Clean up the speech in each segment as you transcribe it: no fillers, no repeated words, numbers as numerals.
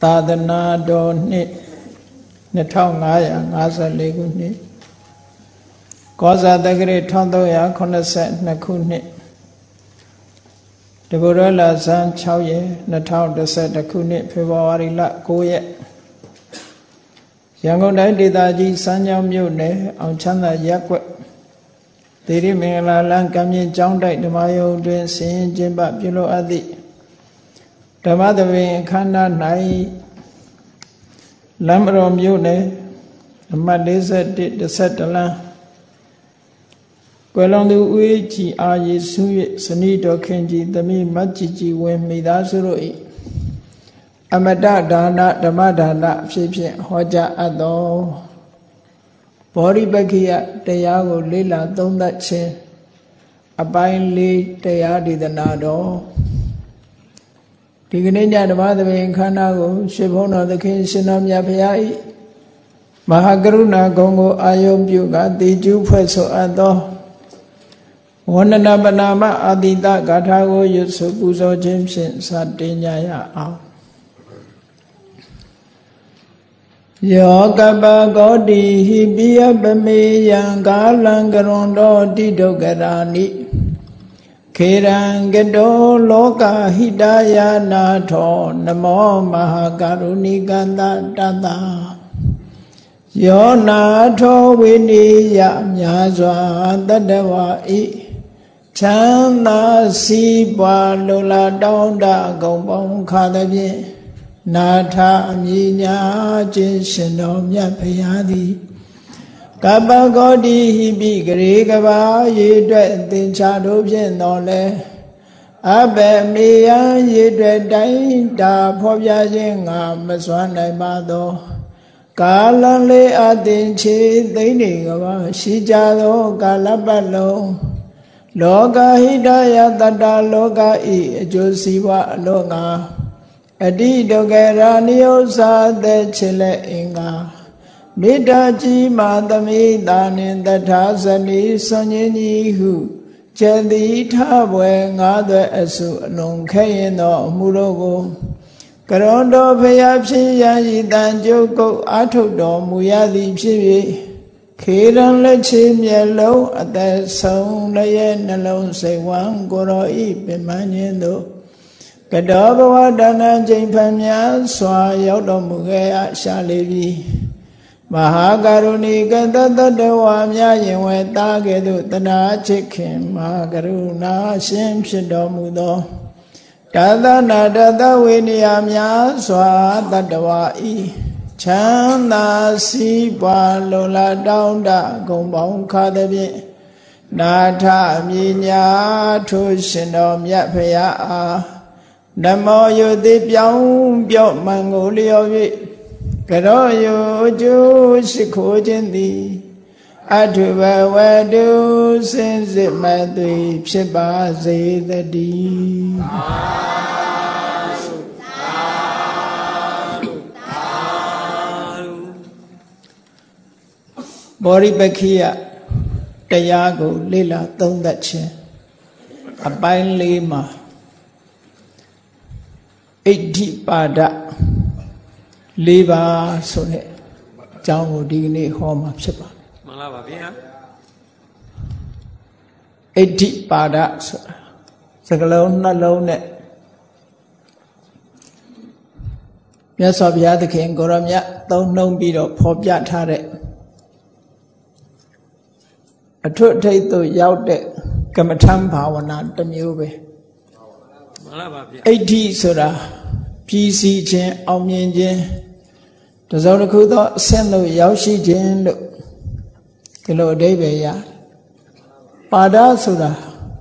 သာသနာတော်နှစ်2554ခုနှစ်ကောဇာတက္ကရာ1382ခုနှစ်တဘောရလဆန်း6ရက်2011ခုနှစ်ဖေဖော်ဝါရီလ9ရက်ရန်ကုန်တိုင်းဒေသကြီးစမ်းချောင်းမြို့နယ်အောင်ချမ်းသာရပ်ကွက်သီရိမင်္ဂလာလမ်းကံမြင့်ကျောင်းတိုက်ဓမ္မယုံတွင်ဆင်ရင်ကျင်းပပြုလုပ်အပ်သည့်ဓမ္မသဘင်အခမ်းအနား၌လမ်းမတော်မြို့နယ်အမှတ်41 လမ်းကွယ်လွန်သူဦးအေးကြည်အားယေရှု၏ဇနီးတော်ခင်ကြီးသမီးမကြည်ကြည်ဝင်းမိသားစုတို့၏အမတဒါနဓမ္မဒါနအဖြစ်ဖြင့်ဟောကြားအပ်သောဘောဓိပက္ခိယတရားကိုလေ့လာသုံးသပ်ခြင်းအပိုင်း4တရားဒေသနာတော်ဒီကနေ့ညဓမ္မသဘင်ခန္ဓာကိုရှင်ဘုန်းတော်သခင်ရှင်တော်မြတ်ဖရာ၏မဟာကရုဏာဂုဏ်ကိုအာယုံပြုကတည်ကျူးဖွဲ့ဆိုအပ်သောဝန္ဒနာပနာမအာတိတဂါထာကိုရွတ်ဆိုပူဇော်ခြင်းဖြင့်စတင်ကြရအောင်ယောကပကောတိဟိပိယပမေယံကာလံကရွန်တော်တိဒုက္ခရာနိခေရံကတောလောကဟိတယာနာထောနမောမဟာကရုဏိကန္တတတယောနာထောဝိနိယမြာစွာတတဝါဤချမ်းသာစီးပွားလုံလာတောင်းတဂုံပေါင်းခါသဖြင့်နာထအမြညာခြင်းရှင်တော်မြတ်ဖရာသည်ကပ္ပဂေါတိဟိပိဂရေကဘာရေအတွက်သင်္ချာတို့ဖြင့်တော်လဲအဘယ်မေယံရေအတွက်တိုင်းတာဖော်ပြခြင်းငါမစွမ်းနိုင်ပါသောကာလလေးအသင်ချေသိမ့်နေကဘာရှိကြသောကာလပတ်လုံးလောကဟိတယတတလောကဤအကျိုးစီးပွားအလို့ငါအတိဒုက္ခရာနိယုဇာတဲ့ချေလက်အင်္ဂါမေတ္တာကြီးမာသမိတာနှင့်တထာဇနီဆွန်ခြင်းကြီးဟုကျက်တိထဘွယ်ငါးသွဲအစုအလုံးခဲရင်သောအမှုတို့ကိုကရွန်တော်ဖျားဖြစ်ရန်ဤတန်ကြုတ်ကုတ်အာထုတ်တော်မူရသည်ဖြစ်၍ခေရန်လက်ချေမျက်လုံးအသက်ဆုံးလည်းရဲ့နှလုံးစိတ်ဝမ်းကိုယ်တော်ဤပင်မခြင်းတို့ကတောဘဝတဏ္ဍချိန်ဖန်များစွာရောက်တော်မူခဲ့အရှာလေပြီမဟာကရုဏီကတတတဝါများရင်ဝဲတာကဲ့သို့တနာချစ်ခင်မဟာကရုဏာရှင်ဖြစ်တော်မူသောတသနာတသဝိနည်းများစွာတတဝါဤချမ်းသာစီးပွားလုံလာတောင်းတဂုံပေါင်းခါသဖြင့်နာထမြညာထိုရှင်တော်မြတ်ဖရာအားနမောယုတိပြောင်းပြော့မှန်ကိုလျော်၍ကရောယုကျိုးရှိခိုးခြင်းသည်အထုဘဝတုစင်စစ်မသွေဖြစ်ပါစေတည်းဘောဓိပက္ခိယတရားကိုလေ့လာသုံးသပ်ခြင်းအပိုင်း4မှာဣဋ္ဌိပါဒ4ပါးဆိုတဲ့အကြောင်းကိုဒီကနေ့ဟောမှာဖြစ်ပါတယ်မှန်လားပါဗျာဣဋ္ဌိပါဒဆိုတာစကလုံးနှလုံးနဲ့မြတ်စွာဘုရားသခင်ကိုရောမြတ်သုံးနှုံးပြီးတော့ဖော်ပြထားတဲ့အထွတ်အထိပ်သို့ရောက်တဲ့ကမ္မထံဘာဝနာတစ်မျိုးပဲမှန်လားပါဗျာဣဋ္ဌိဆိုတာပြည်စည်းခြင်းအောင်မြင်ခြင်းတစုံတစ်ခုသောအဆင့်သို့ရောက်ရှိခြင်းလို့ဒီလိုအဓိပ္ပာယ်ရပါဒဆိုတာ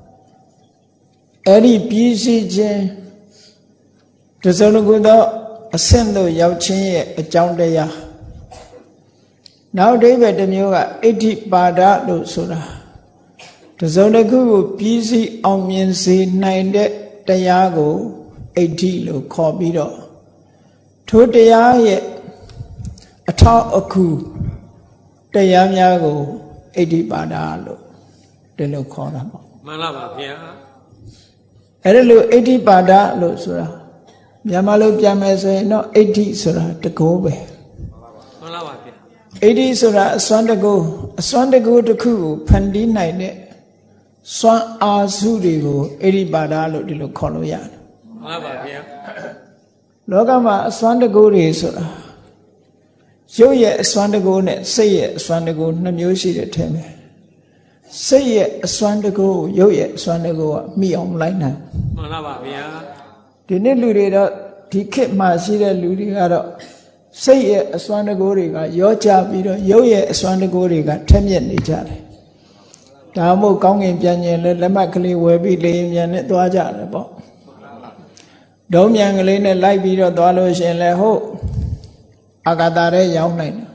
အဲ့ဒီပြည်စည်းခြင်းတစုံတစ်ခုသောအဆင့်သို့ရောက်ခြင်းရဲ့အကြောင်းတရားနောက်အဓိပ္ပာယ်တစ်မျိုးကဣဋ္ဌိပါဒလို့ဆိုတာတစုံတစ်ခုကိုပြည်စည်းအောင်မြင်စေနိုင်တဲ့တရားကိုဣဋ္ဌိလို့ခေါ်ပြီးတော့ထိုတရားရဲ့အထောက်အကူတရားများကိုဣဋ္ဌိပါဒလို့ဒီလိုခေါ်တာပေါ့မှန်လားပါဗျာအဲ့ဒါလို့ဣဋ္ဌိပါဒလို့ဆိုတာမြန်မာလိုပြန်မယ်ဆိုရင်တော့အဋ္ဌိဆိုတာတကောပဲမှန်လားပါဗျာအဋ္ဌိဆိုတာအစွမ်းတကောတစ်ခုကိုဖန်တီးနိုင်တဲ့စွမ်းအားစုတွေကိုအဋ္ဌိပါဒလို့ဒီလိုခေါ်လို့ရတယ်မှန်ပါဗျာလောကမှာအစွမ်းတကောတွေဆိုတာရုပ်ရဲ့အစွမ်းတကောနဲ့စိတ်ရဲ့အစွမ်းတကောနှစ်မျိုးရှိတယ်ထင်တယ်စိတ်ရဲ့အစွမ်းတကောရုပ်ရဲ့အစွမ်းတကောကမိအောင်မလိုက်နိုင်မှန်လားပါဗျာဒီနေ့လူတွေတော့ဒီခေတ်မှာရှိတဲ့လူတွေကတော့စိတ်ရဲ့အစွမ်းတကောတွေကရောကြပြီးတော့ရုပ်ရဲ့အစွမ်းတကောတွေကထက်မြက်နေကြတယ်ဒါမှမဟုတ်ကောင်းကင်ပြန်ရင်လည်းလက်မှတ်ကလေးဝယ်ပြီးလေရင်ပြန်နဲ့သွားကြတယ်ပေါ့ဒုံးမြန်ကလေးနဲ့လိုက်ပြီးတော့သွားလို့ရှိရင်လည်းဟုတ်အာဂတာရဲရောက်နိုင်တယ်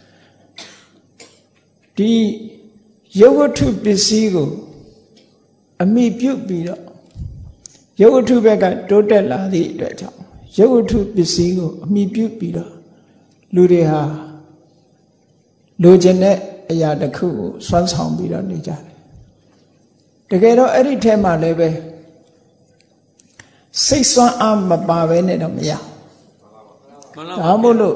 ဒီရုပ်ဝတ္ထုပစ္စည်းကိုအမိပြုတ်ပြီးတော့ရုပ်ဝတ္ထုဘက်ကတိုးတက်လာသည့်အတွက်ကြောင့်ရုပ်ဝတ္ထုပစ္စည်းကိုအမိပြုတ်ပြီးတော့လူတွေဟာလိုချင်တဲ့အရာတစ်ခုကိုစွမ်းဆောင်ပြီးတော့နေကြတယ်တကယ်တော့အဲ့ဒီထဲမှာလည်းပဲစိတ်စွမ်းအားမပါဘဲနဲ့တော့မရဒါမို့လို့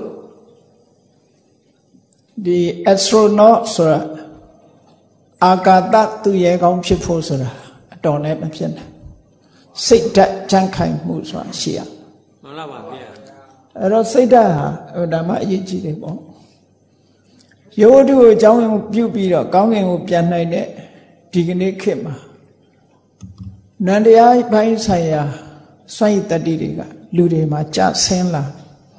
ဒီ astronaut ဆိုတာအာကာသသူရဲကောင်းဖြစ်ဖို့ဆိုတာအတော်နဲ့မဖြစ်နိုင်စိတ်ဓာတ်ကြံ့ခိုင်မှုဆိုတာရှိရမှန်လားပါဗျာအဲ့တော့စိတ်ဓာတ်ဟာဒါမှအရေးကြီးတယ်ပေါ့ယောဂတုကိုအကြောင်းပြုပြီးတော့ကောင်းကင်ကိုပြန်နိုင်တဲ့ဒီကနေ့ခေတ်မှာနန္တရားဘိုင်းဆိုင်ရာစွန့်ရည်တတိတွေကလူတွေမှာကြဆင်းလာ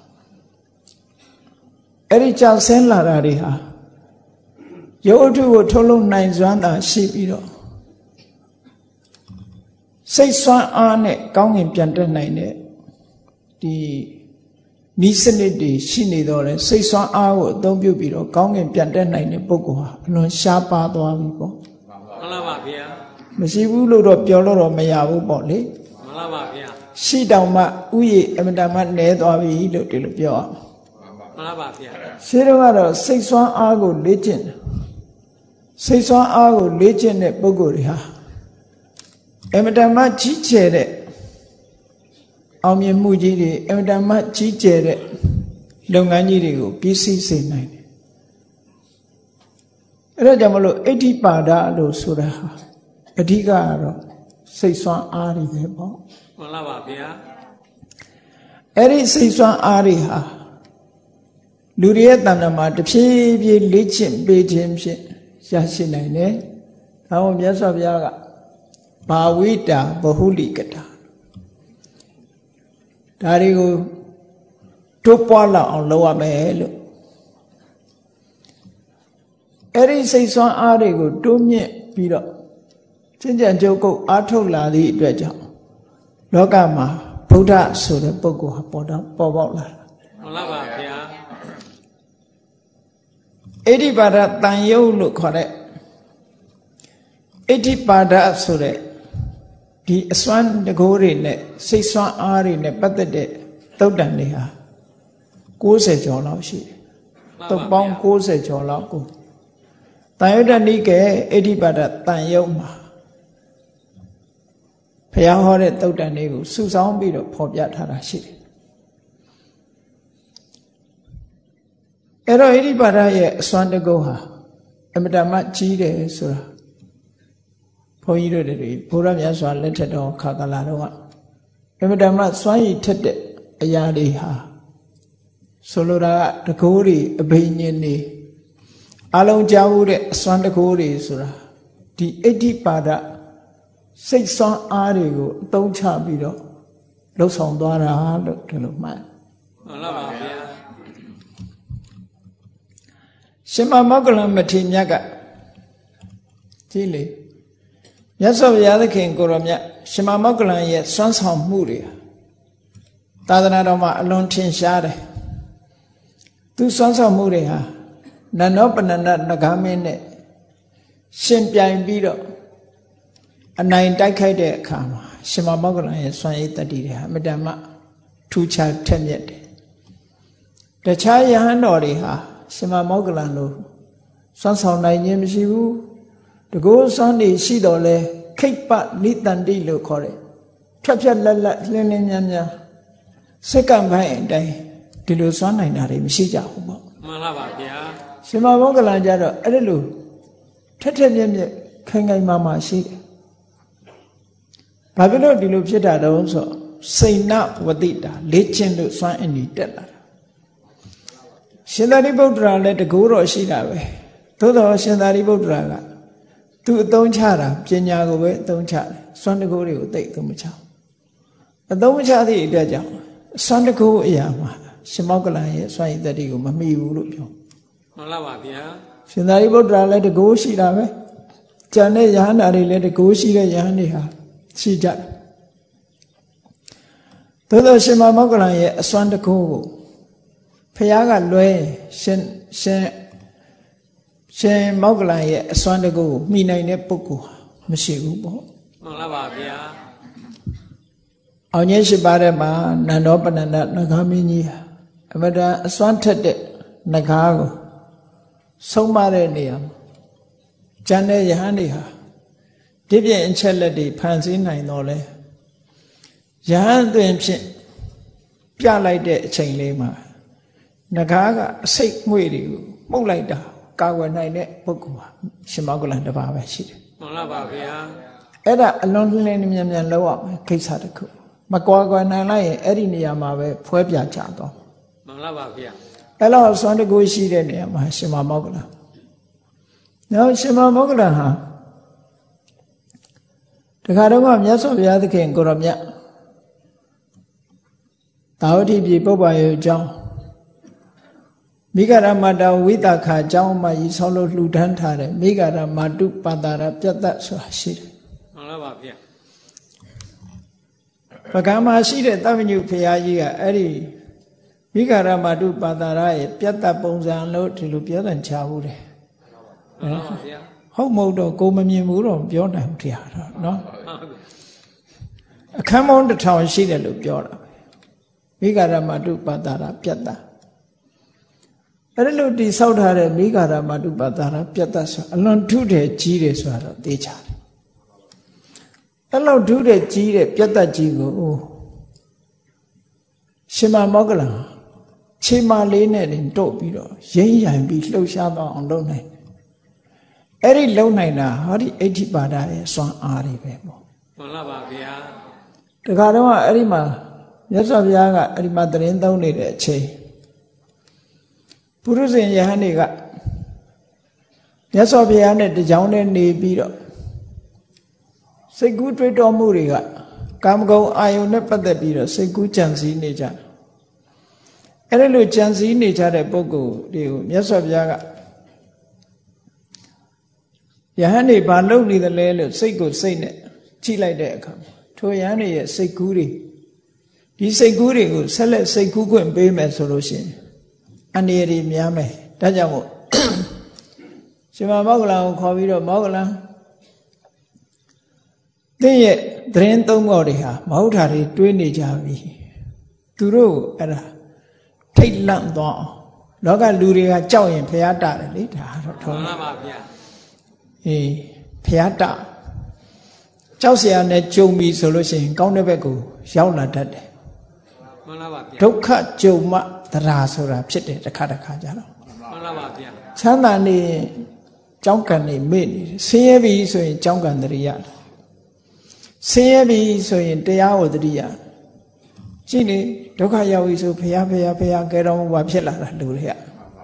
အဲ့ဒီကြဆင်းလာတာတွေဟာယောဂတုကိုထုတ်လုပ်နိုင်စွမ်းသာရှိပြီးတော့စိတ်စွမ်းအားနဲ့ကောင်းကင်ပြန်တက်နိုင်တဲ့ဒီဤစနစ်တွေရှိနေတော့လေစိတ်စွမ်းအားကိုအသုံးပြုပြီးတော့ကောင်းကင်ပြန်တက်နိုင်တဲ့ပုဂ္ဂိုလ်ဟာအလွန်ရှားပါသွားပြီပေါ့မှန်လားပါဗျာမရှိဘူးလို့တော့ပြောလို့တော့မရဘူးပေါ့လေမှန်လားပါဗျာရှိတောင်မှဥယျာဉ်အမတန်မှနည်းသွားပြီလို့ဒီလိုပြောရမှန်လားပါဗျာရှင်းတော့ကတော့စိတ်စွမ်းအားကိုလေ့ကျင့်စိတ်စွမ်းအားကိုလေ့ကျင့်တဲ့ပုဂ္ဂိုလ်တွေဟာအမတန်မှကြီးကျယ်တဲ့အောင်မြင်မှုကြီးတွေအမတန်မှကြီးကျယ်တဲ့လုပ်ငန်းကြီးတွေကိုပြည့်စည်စေနိုင်တယ်အဲ့ဒါကြောင့်မလို့အဋ္ဌိပါဒလို့ဆိုတာဟာအဓိကကတော့စိတ်စွမ်းအားတွေပဲပေါ့မှန်လားပါဗျာအဲ့ဒီစိတ်စွမ်းအားတွေဟာလူတွေရဲ့တဏ္ဍာမှာတဖြည်းဖြည်းလေ့ကျင့်ပေးခြင်းဖြင့်ရရှိနိုင်တယ်ဒါကြောင့်မြတ်စွာဘုရားကဘာဝိတာဘဟုလိကတာဒါတွေကိုတိုးပွားလောက်အောင်လုပ်ရမယ်လို့အဲ့ဒီစိတ်ဆွမ်းအားတွေကိုတိုးမြင့်ပြီးတော့ကျင့်ကြံကြုတ်ကုတ်အားထုတ်လာသည့်အတွက်ကြောင့်လောကမှာဗုဒ္ဓဆိုတဲ့ပုဂ္ဂိုလ်ဟာပေါ်ပေါက်လာတာမှန်လားပါဗျာအဋ္ဌိပါဒတန်ယုတ်လို့ခေါ်တဲ့အဋ္ဌိပါဒဆိုတဲ့ဒီအစွမ်းတကိုးတွေနဲ့စိတ်စွမ်းအားတွေနဲ့ပတ်သက်တဲ့သုတ်တန်တွေဟာ90ကျော်လောက်ရှိတယ်။သုတ်ပေါင်း90ကျော်လောက်ကိုတန်ယုတ်တနိကေအဋ္ဌိပါဒတန်ယုတ်မှာဘုရားဟောတဲ့သုတ်တန်တွေကိုစုဆောင်းပြီးတော့ဖော်ပြထားတာရှိတယ်။အဲ့တော့အဋ္ဌိပါဒရဲ့အစွမ်းတကိုးဟာအမတန်မှကြီးတယ်ဆိုတာဘုန်းကြီးတို့တွေဘုရားမြတ်စွာလက်ထက်တော်ခါကလာတော့အမတန်မှစွမ်းရည်ထက်တဲ့အရာတွေဟာဆိုလိုတာကတကိုးတွေအဘိညာဉ်တွေအလုံးကြားမှုတဲ့အစွမ်းတကိုးတွေဆိုတာဒီအဋ္ဌိပါဒစိတ်စွမ်းအားတွေကိုအသုံးချပြီးတော့လှုပ်ဆောင်သွားတာလို့ဒီလိုမှတ်မှန်လားပါဗျာရှင်မမောဂလမထေရမြတ်ကကြည့်လေမြတ်စွာဘုရားသခင်ကိုရောမြတ်ရှင်မမောဂလရဲ့စွမ်းဆောင်မှုတွေသာသနာတော်မှာအလွန်ထင်ရှားတယ်သူစွမ်းဆောင်မှုတွေဟာနန္ဒောပနန္ဒနဂါမင်းနဲ့ရှင်ပြိုင်ပြီးတော့အနိုင်တိုက်ခိုက်တဲ့အခါမှာရှင်မမောဂလရဲ့စွမ်းရည်တတ္တိတွေဟာအမြဲတမ်းထူးခြားထက်မြက်တယ်တခြားယဟန်တော်တွေဟာရှင်မမောဂလလိုစွမ်းဆောင်နိုင်ခြင်းမရှိဘူးတကောစွမ်းနေရှိတော်လဲခိပ္ပနိတန္တိလို့ခေါ်တယ်ဖြတ်ဖြတ်လက်လက်လင်းလင်းမြန်းမြန်းစက္ကန့်ပိုင်းအတိုင်းဒီလိုစွမ်းနိုင်တာတွေမရှိကြဘူးပေါ့မှန်လားပါဗျာရှင်မမောဂလန်ကြတော့အဲ့လိုထက်ထက်မြက်မြက်ခိုင်ခိုင်မာမာရှိတယ်ဘာဖြစ်လို့ဒီလိုဖြစ်တာတုံးဆိုစိဏဝတိတာလေ့ကျင့်လို့စွမ်းအင်ကြီးတက်လာတာရှင်သာရိပုတ္တရာလည်းတကူတော့ရှိတာပဲသို့တော်ရှင်သာရိပုတ္တရာကသူအသုံးချတာပညာကိုပဲအသုံးချတယ်စွမ်းတကူတွေကိုသိအသုံးမချအသုံးမချသည့်အတွက်ကြောင့်စွမ်းတကူအရာမှာရှင်မောဂလန်ရဲ့စွမ်းရည်တတိကိုမမီဘူးလို့ပြောမှန်လားပါဗျာရှင်သာရိပုတ္တရာလည်းတကူရှိတာပဲကျန်တဲ့ယဟန္တာတွေလည်းတကူရှိတဲ့ယဟန်တွေဟာရှိကြတယ်သို့သောရှင်မောဂလန်ရဲ့အစွမ်းတကူကိုဖះကလွဲရှင်မောဂလန်ရဲ့အစွမ်းတကူကိုမှီနိုင်တဲ့ပုဂ္ဂိုလ်မရှိဘူးပေါ့မှန်လားပါဗျာအောင်ကြီးရှိပါတဲ့မှာနန္ဒောပနန္ဒနဂါမင်းကြီးဟာအမတန်အစွမ်းထက်တဲ့နဂါကိုဆုံးမတဲ့နေရာမှာကျန်တဲ့ယဟန်တွေဟာဒီပြင်အချက်လက်တွေဖန်ဆင်းနိုင်တော့လဲယဟန်တွင်ဖြင့်ပြလိုက်တဲ့အချိန်လေးမှာနဂါကအစိတ်ငွေ့တွေကိုမှုတ်လိုက်တာကာဝယ်နိုင်တဲ့ပုဂ္ဂိုလ်ဟာရှင်မောဂလန်တစ်ပါးပဲရှိတယ်မှန်လားပါဗျာအဲ့ဒါအလွန်လင်းမြန်မြန်လောက်အောင်ကိစ္စတစ်ခုမကွာကွာနိုင်လိုက်ရင်အဲ့ဒီနေရာမှာပဲဖွဲပြချတော့မှန်လားပါဗျာအဲ့တော့စွမ်းတကူရှိတဲ့နေရာမှာရှင်မောဂလန်နောက်ရှင်မောဂလန်ဟာတခါတော့မြတ်စွာဘုရားသခင်ကိုရောမြတ်သာဝတိပြည်ပုပ္ပယုအကြောင်းမိဂရမတဝိတခာအကြောင်းမှရည်ဆောက်လို့လှူဒန်းထားတဲ့မိဂရမတုပါတာရပြတ်သက်ဆိုတာရှိတယ်မှန်လားပါဗျာပကံမှာရှိတဲ့သဗ္ဗညုဘုရားကြီးကအဲ့ဒီမိဂရမတုပါတာရရဲ့ပြတ်သက်ပုံစံလို့ဒီလိုပြောတဲ့ချဘူးတယ်မှန်ပါဗျာဟုတ်မဟုတ်တော့ကိုမမြင်ဘူးတော့ပြောနိုင်ဘူးတရားတော့နော်အခန်းပေါင်း1000ရှိတယ်လို့ပြောတာမိဂရမတုပါတာရပြတ်သက်အဲ့လိုတိဆောက်ထားတဲ့မိဂရမတုပါတာရပြတ်သက်ဆိုအလွန်ထုတယ်ကြီးတယ်ဆိုတော့သိချတယ်အဲ့လိုထုတယ်ကြီးတဲ့ပြတ်သက်ကြီးကိုရှင်မောဂလန်ခြေမလေးနဲ့တင်တို့ပြီးတော့ရိမ့်ရိုင်ပြီးလှုပ်ရှားသွားအောင်လုပ်နိုင်အဲ့ဒီလုံနိုင်တာဟောဒီအဋ္ဌိပါဒရဲ့စွမ်းအားတွေပဲပေါ့မှန်လားပါဗျာတခါတော့အဲ့ဒီမှာမြတ်စွာဘုရားကအဲ့ဒီမှာတရင်သုံးနေတဲ့အချိန်ပုရုဇဉ်ယဟန်တွေကမြတ်စွာဘုရားနဲ့တကြောင်နဲ့နေပြီးတော့စိတ်ကူးတွေးတောမှုတွေကကာမဂုဏ်အာယုန်နဲ့ပတ်သက်ပြီးတော့စိတ်ကူးကြံစည်နေကြအဲ့ဒီလိုကြံစည်နေကြတဲ့ပုဂ္ဂိုလ်တွေကိုမြတ်စွာဘုရားကယဟန်တွေဘာလုပ်နေသလဲလို့စိတ်ကိုစိတ်နဲ့ကြည့်လိုက်တဲ့အခါထိုယဟန်တွေရဲ့စိတ်ကူးတွေဒီစိတ်ကူးတွေကိုဆက်လက်စိတ်ကူးခွင့်ပေးမယ်ဆိုလို့ရှိရင်အန္တရာယ်တွေများမယ်ဒါကြောင့်မို့ရှင်မောဂလန်ကိုခေါ်ပြီးတော့မောဂလန်သင်ရဲ့သတင်းသုံးခေါ်တွေဟာမဟုတ်တာတွေတွေးနေကြပြီသူတို့အဲ့ဒါထိတ်လန့်သွားအောင်လောကလူတွေကကြောက်ရင်ဖျားတာတယ်လေဒါတော့ထုံးမှန်ပါဗျာအေးဖျားတာကြောက်เสียနဲ့ကြုံပြီဆိုလို့ရှိရင်ကောင်းတဲ့ဘက်ကိုရောက်လာတတ်တယ်မှန်ပါဗျာဒုက္ခကြုံမှသရာဆိုတာဖြစ်တယ်တစ်ခါကြတော့မှန်ပါဗျာချမ်းသာနေကြောင်းကံနေမေ့နေတယ်ဆင်းရဲပြီဆိုရင်ကြောင်းကံတရိယာဆင်းရဲပြီဆိုရင်တရားဝတ္တိယရှိနေဒုက္ခရောက်ပြီဆိုဖျားကဲတော်မူပါဖြစ်လာတာလူတွေက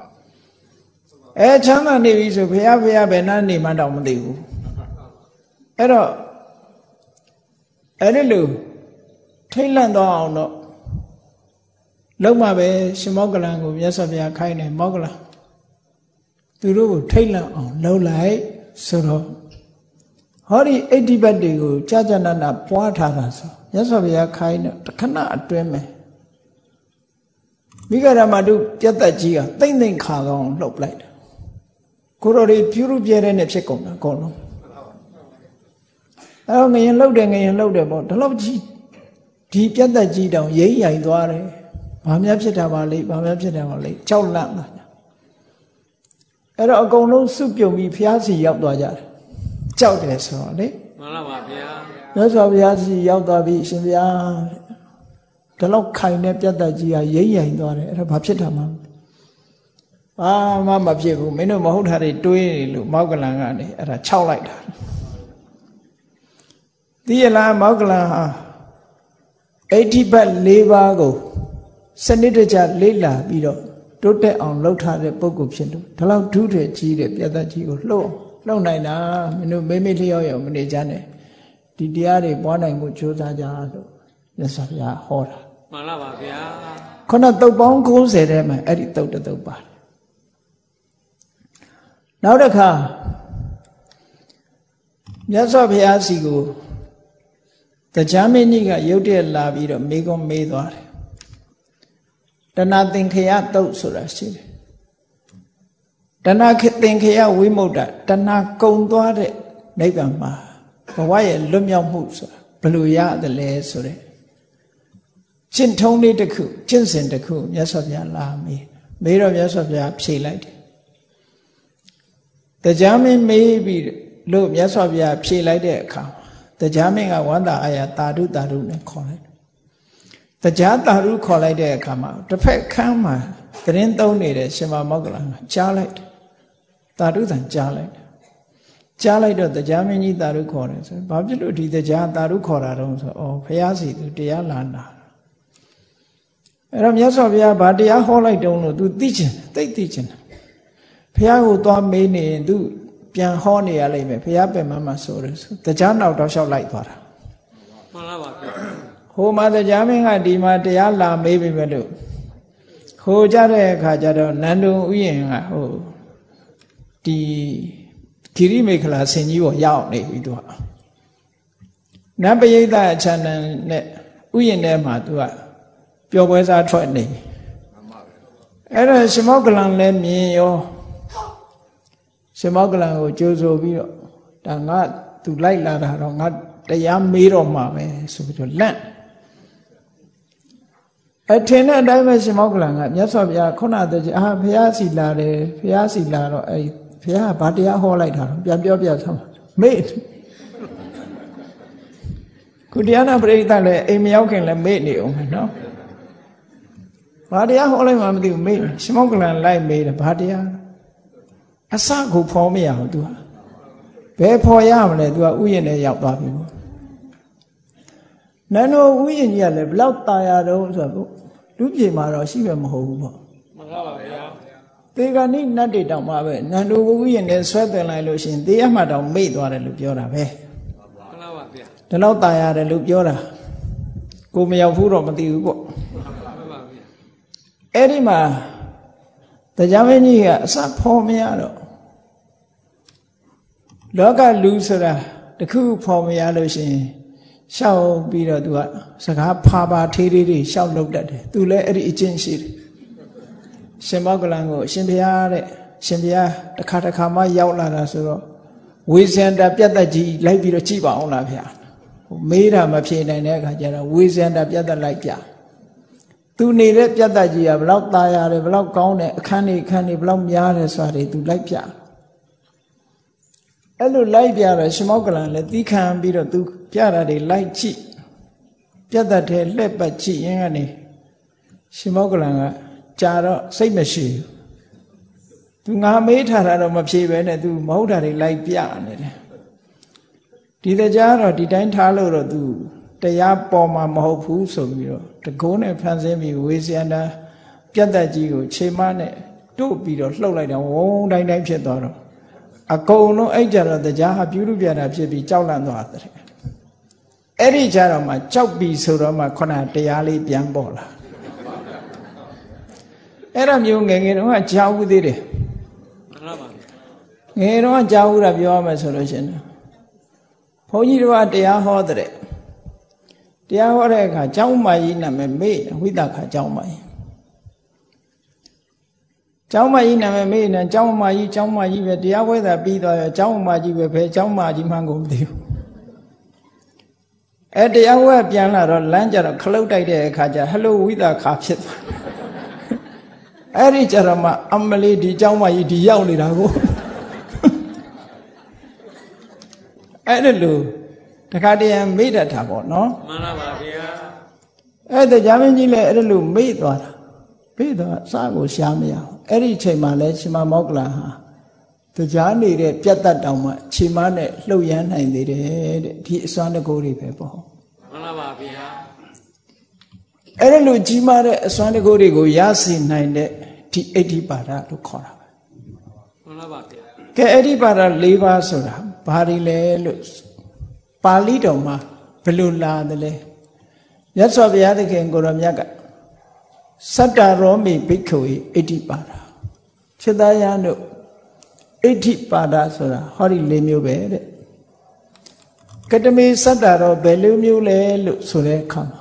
ချမ်းသာနေပြီဆိုဖျားဘယ်နှနေမှတောင်မသိဘူးအဲ့တော့အဲ့ဒီလိုထိတ်လန့်သွားအောင်တော့လုံးမပဲရှင်မောဂလန်ကိုမြတ်စွာဘုရားခိုင်းတယ်မောဂလန်သူတို့ကိုထိတ်လန့်အောင်လုပ်လိုက်ဆိုတော့ဟောဒီအဋ္ဌိပတ်တွေကိုကြာကြာနာနာပွားထားတာဆိုမြတ်စွာဘုရားခိုင်းတဲ့တခဏအတွင်းမယ်မိဂရမတုပြတ်သက်ကြီးကတိမ့်တိမ့်ခါကောင်းလှုပ်လိုက်တယ်ကိုတော်တွေပြုပြဲတဲ့နဲ့ဖြစ်ကုန်တာအကုန်လုံးအဲ့တော့ငရင်လှုပ်တယ်ပေါ့ဒီလောက်ကြီးဒီပြတ်သက်ကြီးတောင်ရိမ့်ရိုင်သွားတယ်ဘာများဖြစ်တာပါလိကြောက်လန့်လာအဲ့တော့အကုန်လုံးစုပြုံပြီးဘုရားစီရောက်သွားကြတယ်ကြောက်တယ်ဆိုတော့လေမှန်ပါဗျာမြတ်စွာဘုရားစီရောက်သွားပြီရှင်ဘုရားတဒီလောက်ခိုင်တဲ့ပြတ်သက်ကြီးကရိမ့်ရိုင်သွားတယ်အဲ့ဒါဘာဖြစ်တာမှဘာမှမဖြစ်ဘူးမင်းတို့မဟုတ်တာတွေတွေးနေလို့မောက်ကလန်ကနေအဲ့ဒါခြောက်လိုက်တာသိရလားမောက်ကလန်ဟာအဋ္ဌိပတ်၄ပါးကိုစနစ်တကျလေ့လာပြီးတော့တိုးတက်အောင်လှုပ်ထားတဲ့ပုဂ္ဂိုလ်ဖြစ်လို့ဒီလောက်ထူးတဲ့ကြီးတဲ့ပြတ်သက်ကြီးကိုလှုပ်နိုင်တာမင်းတို့မေ့လျော့ရောမနေကြနဲ့ဒီတရားတွေပွားနိုင်မှုကြိုးစားကြလို့မြတ်စွာဘုရားဟောတာမှန်လားပါဗျာခုနတုတ်ပေါင်း90ထဲမှာအဲ့ဒီတုတ်တစ်တုတ်ပါတယ်နောက်တစ်ခါမြတ်စွာဘုရားစီကိုတရားမင်းကြီးကရုတ်တရက်လာပြီးတော့မေးခွန်းမေးသွားတယ်တဏှာသင်္ခယတုတ်ဆိုတာရှိတယ်တဏှာသင်္ခယဝိမု ക്ത တဏှာကုံသွားတဲ့နိဗ္ဗာန်မှာဘဝရဲ့လွတ်မြောက်မှုဆိုတာဘယ်လိုရတယ်လဲဆိုတဲ့ကျင့်ထုံးလေးတစ်ခုကျင့်စဉ်တစ်ခုမြတ်စွာဘုရားလာမေးတော့မြတ်စွာဘုရားဖြေလိုက်တယ်တရားမင်းမေးပြီးလို့မြတ်စွာဘုရားဖြေလိုက်တဲ့အခါတရားမင်းကဝန္တာအာရတာဓုတာဓုနဲ့ခေါ်လိုက်တရားတာဓုခေါ်လိုက်တဲ့အခါမှာတစ်ဖက်ခန်းမှာသတင်းသုံးနေတဲ့ရှင်မမောက္ကလန်ကကြားလိုက်တယ်တာဓုတန်ကြားလိုက်တယ်ကြားလိုက်တော့တရားမင်းကြီးတာဓုခေါ်တယ်ဆိုဘာဖြစ်လို့ဒီတရားတာဓုခေါ်တာတုံးဆိုဩဘုရားစီသူတရားလာနာအဲ့တော့မြတ်စွာဘုရားဗာတရားဟောလိုက်တုံးလို့ तू သိချင်သိချင်ဘုရားကိုသွားမေးနေရင် तू ပြန်ဟောနေရလိမ့်မယ်ဘုရားပြန်မှဆိုတယ်ဆိုတရားနောက်တော့လျှောက်လိုက်သွားတာမှန်လားပါဗျာဟိုမှာတရားမင်းကဒီမှာတရားလာမေးပြီပဲလို့ဟိုကြတဲ့အခါကျတော့နန္ဒုံဥယျာဉ်ကဟိုဒီဂိရိမေခလာဆင်ကြီးပေါ်ရောက်နေပြီ तू ကနတ်ပရိသတ်အချမ်းနဲ့ဥယျာဉ်ထဲမှာ तू ကပျော်ပွဲစားထွက်နေအဲ့တော့ရှင်မောက္ကလန်လည်းမြင်ရောရှင်မောက္ကလန်ကိုကြိုးဆိုပြီးတော့ဒါငါသူလိုက်လာတာတော့ငါတရားမေးတော့မှာပဲဆိုပြီးတော့လန့်အထင်တဲ့အတိုင်းပဲရှင်မောက္ကလန်ကမြတ်စွာဘုရားခုနတည်းဘုရားစီလာတယ်ဘုရားစီလာတော့အဲ့ဘုရားကဘာတရားဟောလိုက်တာတော့ပြန်ပြောပြသမ်းမေ့ခုတရားနာပရိသတ်လည်းအိမ်မရောက်ခင်လည်းမေ့နေအောင်နော်ဘာတရားဟောလိုက်မှမသိဘူးမေ့ရှင်မောက္ကလန်လိုက်မေးတယ်ဘာတရားအစကိုဖော်မရဘူး तू ဘယ်ဖော်ရမလဲ तू ကဥယျာဉ်ထဲရောက်သွားပြီနန်းတော်ဥယျာဉ်ကြီးကလည်းဘလောက်ตายရတော့ဆိုတော့လူပြေမှာတော့ရှိပဲမဟုတ်ဘူးပေါ့မှန်ပါပါဗျာသေဂဏိနတ်တွေတောင်မှပဲနန်းတော်ဥယျာဉ်ထဲဆွဲတင်လိုက်လို့ရှိရင်သေရမှတောင်မေ့သွားတယ်လို့ပြောတာပဲမှန်ပါပါဗျာဒီလောက်ตายရတယ်လို့ပြောတာကိုမရောက်ဘူးတော့မသိဘူးပေါ့အဲ့ဒီမှာတရားမင်းကြီးကအစဖော်မရတော့လောကလူဆိုတာတခုဖော်မရလို့ရှိရင်ရှောက်ပြီးတော့ तू ကစကားဖာပါထေးသေးတွေရှောက်လုပ်တတ်တယ် तू လည်းအဲ့ဒီအကျင့်ရှိတယ်ရှင်မောက္ကလန်ကိုအရှင်ဘုရားတဲ့ရှင်ဘုရားတစ်ခါမှရောက်လာတာဆိုတော့ဝေဇန္တာပြတ်သက်ကြီးလိုက်ပြီးတော့ကြည့်ပါအောင်လားဗျာမေးတာမဖြေနိုင်တဲ့အခါကျတော့ဝေဇန္တာပြတ်သက်လိုက်ပြသူနေတဲ့ပြတ်သက်ကြီးကဘလောက်ตายရတယ်ဘလောက်ကောင်းတယ်အခန်းတွေဘလောက်များတယ်ဆိုတာတွေသူလိုက်ပြအဲ့လိုလိုက်ပြတော့ရှင်မောက္ကလန်လည်းသီးခံပြီးတော့သူပြတာတွေလိုက်ကြည့်ပြတ်သက်တဲ့လှက်ပတ်ကြည့်ရင်းကနေရှင်မောက္ကလန်ကကြာတော့စိတ်မရှိဘူးသူငါမေးထားတာတော့မဖြေပဲနဲ့သူမဟုတ်တာတွေလိုက်ပြနေတယ်ဒီတရားတော့ဒီတိုင်းထားလို့တော့သူတရားပေါ်မှာမဟုတ်ဘူးဆိုပြီးတော့တကုန်းနဲ့ဖန်ဆင်းပြီးဝေဇန္တာပြတ်သက်ကြီးကိုခြေမနဲ့တို့ပြီးတော့လှုပ်လိုက်တယ်ဝုန်းတိုင်းဖြစ်သွားတော့အကုန်လုံးအဲ့ကြတော့တရားဟာပြုလုပ်ပြတာဖြစ်ပြီးကြောက်လန့်သွားတယ်အဲ့ဒီကြတော့မှကြောက်ပြီးဆိုတော့မှခုနတရားလေးပြန်ပေါ်လာအဲ့ဒါမျိုးငယ်တုန်းကကြားဦးသေးတယ်မှန်ပါပါငယ်တုန်းကကြားဦးတာပြောရမယ်ဆိုလို့ရှင်ဘုန်းကြီးတို့ကတရားဟောတဲ့တရားဟောတဲ့အခါကျောင်းမကြီးနာမည်မေ့ဝိသခါကျောင်းမကြီးနာမည်မေ့နေကျောင်းမကြီးပဲတရားဝဲတာပြီးသွားရောကျောင်းမကြီးပဲဘယ်ကျောင်းမကြီးမှန်းကိုမသိဘူးအဲတရားဝဲပြန်လာတော့လမ်းကြတော့ခလုတ်တိုက်တဲ့အခါကျဟလိုဝိသခါဖြစ်သွားအဲ့ဒီကြတော့မှအမလေးဒီကျောင်းမကြီးဒီရောက်နေတာကိုအဲ့ဒါလို့တခါတည်းမေ့တတ်တာပေါ့နော်မှန်ပါပါဗျာအဲ့ဒါကြာမင်းကြီးလည်းအဲ့လိုမေ့သွားတာမေ့သွားစားကိုရှားမရအောင်အဲ့ဒီအချိန်မှာလဲရှင်မမောက္ကလန်ဟာတရားနေတဲ့ပြတ်တတ်တောင်မှခြေမနဲ့လှုပ်ရမ်းနိုင်သေးတယ်တဲ့ဒီအစွမ်းတကူတွေပဲပေါ့မှန်လားပါဗျာအဲ့ဒါလိုကြီးမားတဲ့အစွမ်းတကူတွေကိုရစေနိုင်တဲ့ဒီအဋ္ဌိပါဒလို့ခေါ်တာပဲမှန်လားပါဗျာကဲအဋ္ဌိပါဒ၄ပါးဆိုတာဘာတွေလဲလို့ပါဠိတော်မှာဘယ်လိုလာတယ်လဲမြတ်စွာဘုရားသခင်ကိုရောမြတ်ကစတ္တရောမိဘိက္ခဝေအဋ္ဌိပါဒခြေသားရတို့အဋ္ဌိပါဒဆိုတာဟောဒီ၄မျိုးပဲတဲ့ကတမေစတ္တရောဘယ်လိုမျိုးလဲလို့ဆိုတဲ့အခါမှာ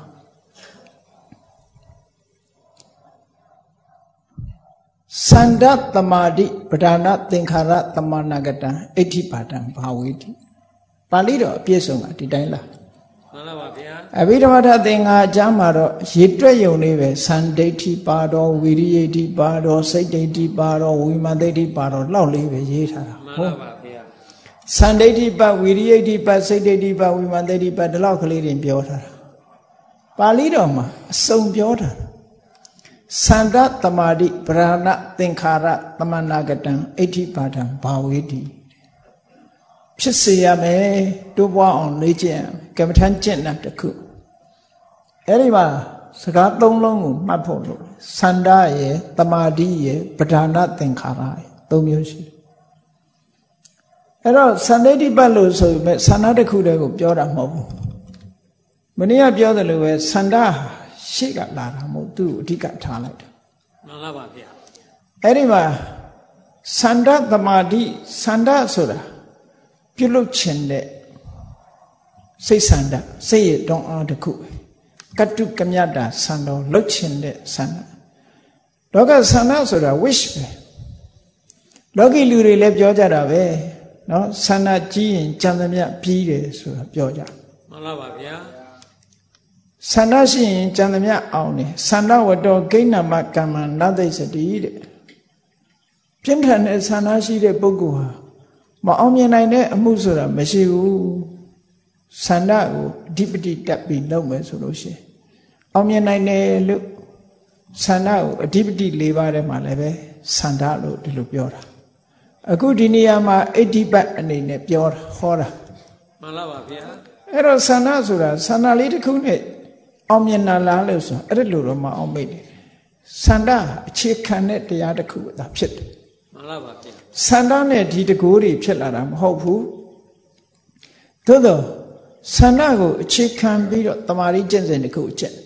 သန္ဓသမာဓိပဓာနသင်္ခါရသမာနာကတံအဋ္ဌိပါဒံဘာဝေတိပါဠိတော်အပြည့်စုံကဒီတိုင်းလားမှန်ပါဗျာအဘိဓမ္မထသင်္ဃာအကျမ်းမှာတော့ရေတွက်ယုံလေးပဲသံဒိဋ္ဌိပါတော်ဝိရိယဋ္ဌိပါတော်စိတ်ဒိဋ္ဌိပါတော်ဝိမာန်ဒိဋ္ဌိပါတော်လောက်လေးပဲရေးထားတာဟုတ်ပါဗျာသံဒိဋ္ဌိပါဝိရိယဋ္ဌိပါစိတ်ဒိဋ္ဌိပါဝိမာန်ဒိဋ္ဌိပါဒီလောက်ကလေးတွေပြောထားတာပါဠိတော်မှာအစုံပြောထားတာသန္ဓသမာဓိပဓာနသင်္ခါရသမနာကတံအဋ္ဌိပါဒံဘာဝေတိဖြစ်စေရမယ်တိုးပွားအောင်လေ့ကျင့်ကမ္မထမ်းကျင့်တာတခုအဲ့ဒီမှာစကား၃လုံးကိုမှတ်ဖို့လို့သန္ဓရဲ့သမာဓိရဲ့ပဓာနသင်္ခါရရဲ့၃မျိုးရှိတယ်အဲ့တော့သန္ဓိဋ္ဌိပတ်လို့ဆိုပေမဲ့သန္ဓတစ်ခုတည်းကိုပြောတာမဟုတ်ဘူးမနေ့ကပြောတယ်လို့ပဲသန္ဓရှေ့ကလာတာမဟုတ်သူ့ကိုအဓိကထားလိုက်တာမှန်လားပါဗျာအဲ့ဒီမှာသန္ဓသမာဓိသန္ဓဆိုတာပြုလုပ်ခြင်းတဲ့စိတ်ဆန္ဒစိတ်ရတောင်းအားတစ်ခုကတုကမြတ်တာဆန္ဒလှုပ်ခြင်းတဲ့ဆန္ဒလောကဆန္ဒဆိုတာ wish ပဲလောကီလူတွေလည်းပြောကြတာပဲเนาะဆန္ဒကြီးရင်ကြံသမျှပြီးတယ်ဆိုတာပြောကြမှန်လားပါဗျာဆန္ဒရှိရင်ကြံသမျှအောင်တယ်ဆန္ဒဝတ္တောဂိဏမကမ္မနသိစတိတဲ့ပြင်းထန်တဲ့ဆန္ဒရှိတဲ့ပုဂ္ဂိုလ်ဟာမအောင်မြင်နိုင်တဲ့အမှုဆိုတာမရှိဘူးဆန္ဒကိုအဓိပတိတက်ပြီးလုပ်မယ်ဆိုလို့ရှိရင်အောင်မြင်နိုင်တယ်လို့ဆန္ဒကိုအဓိပတိ၄ပါးထဲမှာလည်းပဲဆန္ဒလို့ဒီလိုပြောတာအခုဒီနေရာမှာအဋ္ဌိပတ်အနေနဲ့ပြောတာဟောတာမှန်လားပါဗျာအဲ့တော့ဆန္ဒဆိုတာဆန္ဒလေးတစ်ခုနဲ့အောင်မြင်လာလားလို့ဆိုအဲ့လိုတော့မအောင်မိတ်တယ်ဆန္ဒအခြေခံတဲ့တရားတစ်ခုသာဖြစ်တယ်မှန်လားပါဗျာဆန္ဒနဲ့ဒီတကိုးတွေဖြစ်လာတာမဟုတ်ဘူးသို့တော့ဆန္ဒကိုအခြေခံပြီးတော့တမာတိကျင့်စဉ်တစ်ခုအကျင့်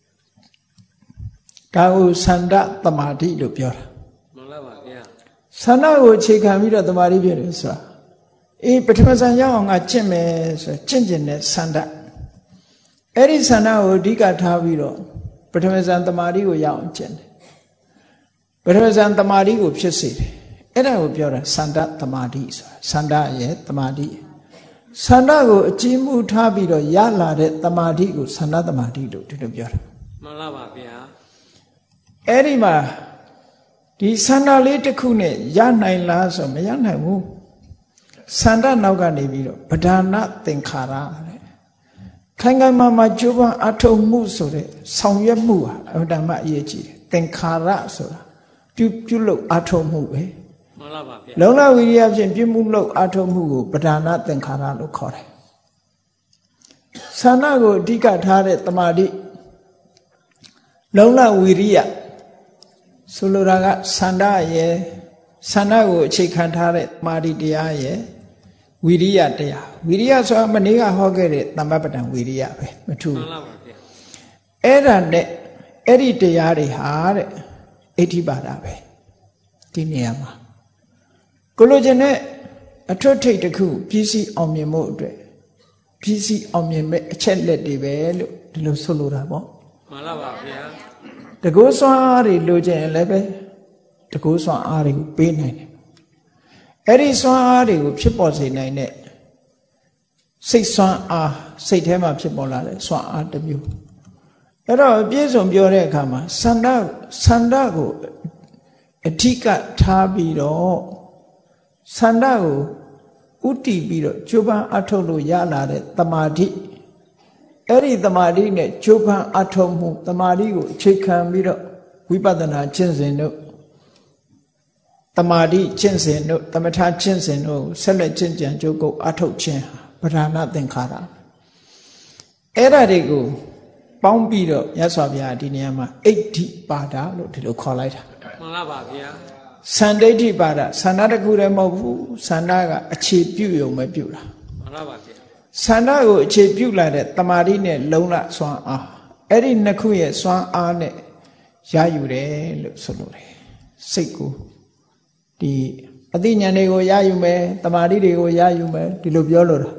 ဒါကိုဆန္ဒတမာတိလို့ပြောတာမှန်လားပါဗျာဆန္ဒကိုအခြေခံပြီးတော့တမာတိဖြစ်တယ်ဆိုတာပထမဇန်ရောက်အောင်ငါကျင့်မယ်ဆိုကျင့်ကျင်တဲ့ဆန္ဒအဲ့ဒီဆန္ဒကိုအဓိကထားပြီးတော့ပထမဇန်တမာတိကိုရောက်အောင်ကျင့်တယ်ပထမဇန်တမာတိကိုဖြစ်စေတယ်အဲ့ဒါကိုပြောတာဆန္ဒတမာတိဆိုတာဆန္ဒရဲ့တမာတိဆန္ဒကိုအကျဉ်းမှုထားပြီးတော့ရလာတဲ့တမာတိကိုဆန္ဒတမာတိလို့ဒီလိုပြောတာမှန်လားပါဗျာအဲ့ဒီမှာဒီဆန္ဒလေးတစ်ခုနဲ့ရနိုင်လားဆိုမရနိုင်ဘူးဆန္ဒနောက်ကနေပြီးတော့ပဓာနသင်္ခါရတဲ့ခိုင်ခိုင်မာမာကြိုးပမ်းအထောက်မှုဆိုတဲ့ဆောင်ရွက်မှုဟာအမှန်တမ်းအရေးကြီးတယ်သင်္ခါရဆိုတာပြုလုပ်အထောက်မှုပဲမှန်လားပါဗျာလုံလဝိရိယဖြင့်ပြုမှုလုပ်အထောက်မှုကိုပဓာနသင်္ခါရလို့ခေါ်တယ်ဆန္ဒကိုအဓိကထားတဲ့တမာတိလုံလဝိရိယဆိုလိုတာကဆန္ဒရဲ့ဆန္ဒကိုအခြေခံထားတဲ့တမာတိတရားရဲ့ဝိရိယတရားဝိရိယဆိုတာမနေ့ကဟောခဲ့တဲ့သမ္ပပတံဝိရိယပဲမထူးမှန်လားပါဗျာအဲ့ဒါနဲ့အဲ့ဒီတရားတွေဟာတဲ့အဋ္ဌိပါဒပဲဒီနေရာမှာကိုလိုချင်တဲ့အထွတ်ထိပ်တစ်ခုပြည့်စည်အောင်မြင်မှုအတွက်ပြည့်စည်အောင်မြင်မဲ့အချက်လက်တွေပဲလို့ဒီလိုဆိုလိုတာပေါ့မှန်လားပါဗျာတကောစွမ်းအားတွေလိုချင်ရင်လည်းပဲတကောစွမ်းအားတွေကိုပေးနိုင်တယ်အဲ့ဒီစွမ်းအားတွေကိုဖြစ်ပေါ်စေနိုင်တဲ့စိတ်စွမ်းအားစိတ်ထဲမှာဖြစ်ပေါ်လာတဲ့စွမ်းအားတစ်မျိုးအဲ့တော့အပြည့်စုံပြောတဲ့အခါမှာဆန္ဒကိုအဓိကထားပြီးတော့ဆန္ဒကိုဥတည်ပြီးတော့ကြိုးပမ်းအထောက်လို့ရလာတဲ့တမာတိအဲ့ဒီတမာတိနဲ့ကျိုးပန်းအထောက်မှုတမာတိကိုအခြေခံပြီးတော့ဝိပဿနာကျင့်စဉ်တို့တမာတိကျင့်စဉ်တို့သမထကျင့်စဉ်တို့ဆက်လက်ကျင့်ကြံကြိုးကုပ်အထောက်ခြင်းပဓာနသင်္ခါရအဲ့ဒါတွေကိုပေါင်းပြီးတော့မြတ်စွာဘုရားဒီနေရာမှာအဋ္ဌိပါဒလို့ဒီလိုခေါ်လိုက်တာမှန်လားပါဗျာသန္ဒိဋ္ဌိပါဒသန္တာတစ်ခုတည်းမဟုတ်ဘူးသန္တာကအခြေပြုရုံပဲပြုတာမှန်လားပါဗျာသန္တာကိုအခြေပြုလာတဲ့တမာတိနဲ့လုံလစွမ်းအားအဲ့ဒီနှစ်ခုရဲ့စွမ်းအားနဲ့ရယူတယ်လို့ဆိုလိုတယ်စိတ်ကိုဒီအသိဉာဏ်တွေကိုရယူမယ်တမာတိတွေကိုရယူမယ်ဒီလိုပြောလို့တာ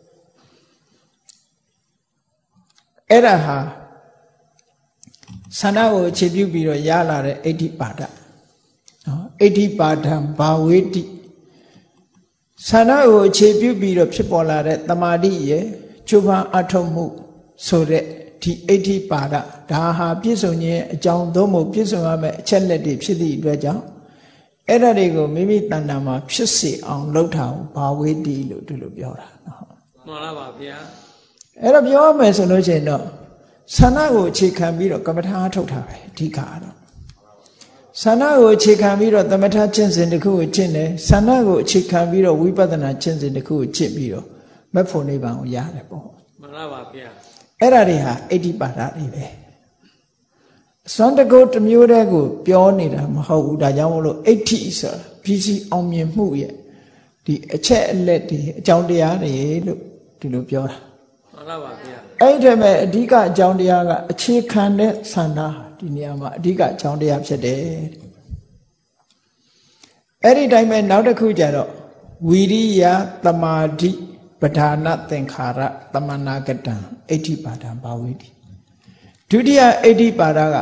အဲ့ဒါဟာသန္တာကိုအခြေပြုပြီးတော့ရလာတဲ့အဋ္ဌိပါဒနော်အဋ္ဌိပါဒံဘာဝေတိသန္တာကိုအခြေပြုပြီးတော့ဖြစ်ပေါ်လာတဲ့တမာတိရဲ့ကျိုးပန်းအထောက်မှုဆိုတဲ့ဒီအဋ္ဌိပါဒဒါဟာပြည့်စုံခြင်းအကြောင်းသို့မဟုတ်ပြည့်စုံရမယ့်အချက်လက်တွေဖြစ်သည့်အတွက်ကြောင့်အဲ့ဒါတွေကိုမိမိတဏ္ဍာမှာဖြစ်စေအောင်လုပ်တာကိုဘာဝေတိလို့ဒီလိုပြောတာနော်မှန်လားပါဗျာအဲ့တော့ပြောမယ်ဆိုလို့ရှိရင်တော့သန္တာကိုအခြေခံပြီးတော့ကမ္မထာထုတ်တာပဲအဓိကတော့သန္တာကိုအခြေခံပြီးတော့သမထကျင့်စဉ်တစ်ခုကိုကျင့်တယ်သန္တာကိုအခြေခံပြီးတော့ဝိပဿနာကျင့်စဉ်တစ်ခုကိုကျင့်ပြီးတော့မက်ဖို့နိဗ္ဗာန်ကိုရတယ်ပေါ့မှန်လားပါဗျာအဲ့ဒါတွေဟာအဋ္ဌိပါဒတွေပဲစွမ်းတကုတ်တစ်မျိုးတည်းကိုပြောနေတာမဟုတ်ဘူးဒါကြောင့်မို့လို့အဋ္ဌိဆိုတာပြီးစီအောင်မြင်မှုရဲ့ဒီအချက်အလက်တွေအကြောင်းတရားတွေလို့ဒီလိုပြောတာမှန်လားပါဗျာအဲ့ဒီမဲ့အဓိကအကြောင်းတရားကအခြေခံတဲ့သန္တာဒီနေရာမှာအဓိကအကြောင်းတရားဖြစ်တယ်အဲ့ဒီတိုင်းပဲနောက်တစ်ခုကျတော့ဝီရိယသမာဓိပဓာနသင်္ခါရသမနာကတံအဋ္ဌိပါဒံဘာဝေတိဒုတိယအဋ္ဌိပါဒက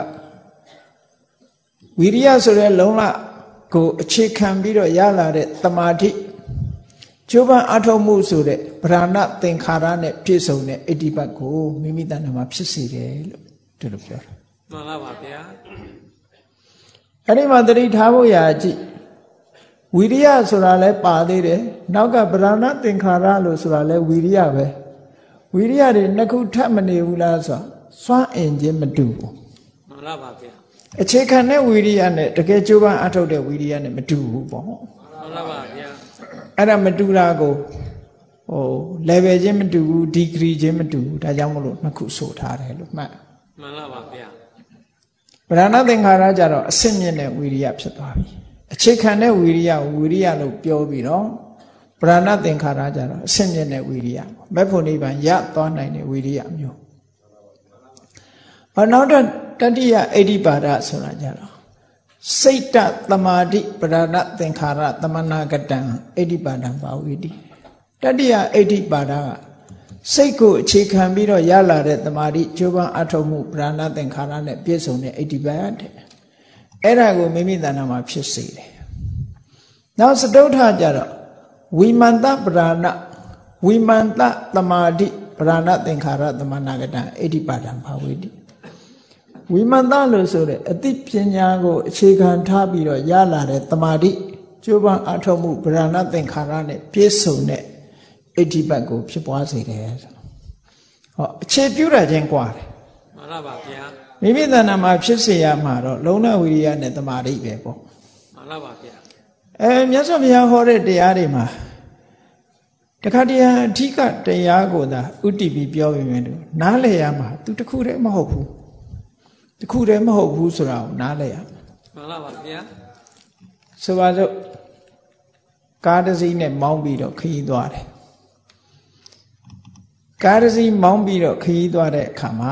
ဝီရိယဆိုတဲ့လုံလကိုအခြေခံပြီးတော့ရလာတဲ့သမာဓိကျိုးပန်းအထောက်မှုဆိုတဲ့ပဓာနသင်္ခါရနဲ့ပြည့်စုံတဲ့အဋ္ဌိပတ်ကိုမိမိတဏ္ဍာမှာဖြစ်စေတယ်လို့ဒီလိုပြောတာမှန်လားပါဗျာအဲ့ဒီမှာသတိထားဖို့ရာကြည့်ဝီရိယဆိုတာလဲပါသေးတယ်နောက်ကပဓာနသင်္ခါရလို့ဆိုတာလဲဝီရိယပဲဝီရိယတွေနှစ်ခုထပ်မနေဘူးလားဆိုစွမ်းအင်ခြင်းမတူဘူးမှန်လားပါဗျာအခြေခံတဲ့ဝီရိယနဲ့တကယ်ကြိုးပမ်းအထောက်တဲ့ဝီရိယနဲ့မတူဘူးပေါ့မှန်လားပါဗျာအဲ့ဒါမတူတာကိုlevel ချင်းမတူဘူး degree ချင်းမတူဘူးဒါကြောင့်မလို့နှစ်ခုဆိုထားတယ်လို့မှတ်မှန်လားပါဗျာပဓာနသင်္ခါရကြတော့အစစ်မြင့်တဲ့ဝီရိယဖြစ်သွားပြီအခြေခံတဲ့ဝီရိယကိုဝီရိယလို့ပြောပြီးတော့ပဓာနသင်္ခါရကြတော့အစစ်မြင့်တဲ့ဝီရိယမက်ဖို့နိဗ္ဗာန်ရသွားနိုင်တဲ့ဝီရိယမျိုးနောက်တော့တတိယအဋ္ဌိပါဒဆိုတာကြတော့စိတ်တသမာဓိပဓာနသင်္ခါရသမနာကတံအဋ္ဌိပါဒံဘာဝေတိတတိယအဋ္ဌိပါဒကစိတ်ကိုအခြေခံပြီးတော့ရလာတဲ့သမာဓိကျိုးပန်းအထောက်မှုပဓာနသင်္ခါရနဲ့ပြည့်စုံတဲ့အဋ္ဌိပါဒအဲ့ဒါကိုမိမိတဏ္ဍာမှာဖြစ်စေတယ်နောက်စတုထကြတော့ဝိမန္တပဓာနဝိမန္တသမာဓိပဓာနသင်္ခါရသမနာကတံအဋ္ဌိပါဒံဘာဝေတိဝိမန္တလို့ဆိုတဲ့အသိပညာကိုအခြေခံထားပြီးတော့ရလာတဲ့သမာဓိကျိုးပန်းအထောက်မှုပဓာနသင်္ခါရနဲ့ပြည့်စုံတဲ့အဋ္ဌိပတ်ကိုဖြစ်ပွားစေတယ်ဟောအခြေပြုတာချင်းกว่าတယ်မှန်လားပါဗျာမိမိတဏ္ဍာမှာဖြစ်စေရမှာတော့လုံလဝိရိယနဲ့သမာဓိပဲပေါ့မှန်လားပါဗျာမြတ်စွာဘုရားဟောတဲ့တရားတွေမှာတခါတည်းအဓိကတရားကိုသာဥတည်ပြီးပြောပြီးမယ်လို့နားလည်ရမှာသူတခုတည်းမဟုတ်ဘူးတခုတည်းမဟုတ်ဘူးဆိုတာကိုနားလည်ရမှန်လားပါဗျာဆိုပါစို့ကားတစ်စီးနဲ့မောင်းပြီးတော့ခရီးသွားတယ်ကားတစ်စီးမောင်းပြီးတော့ခရီးသွားတဲ့အခါမှာ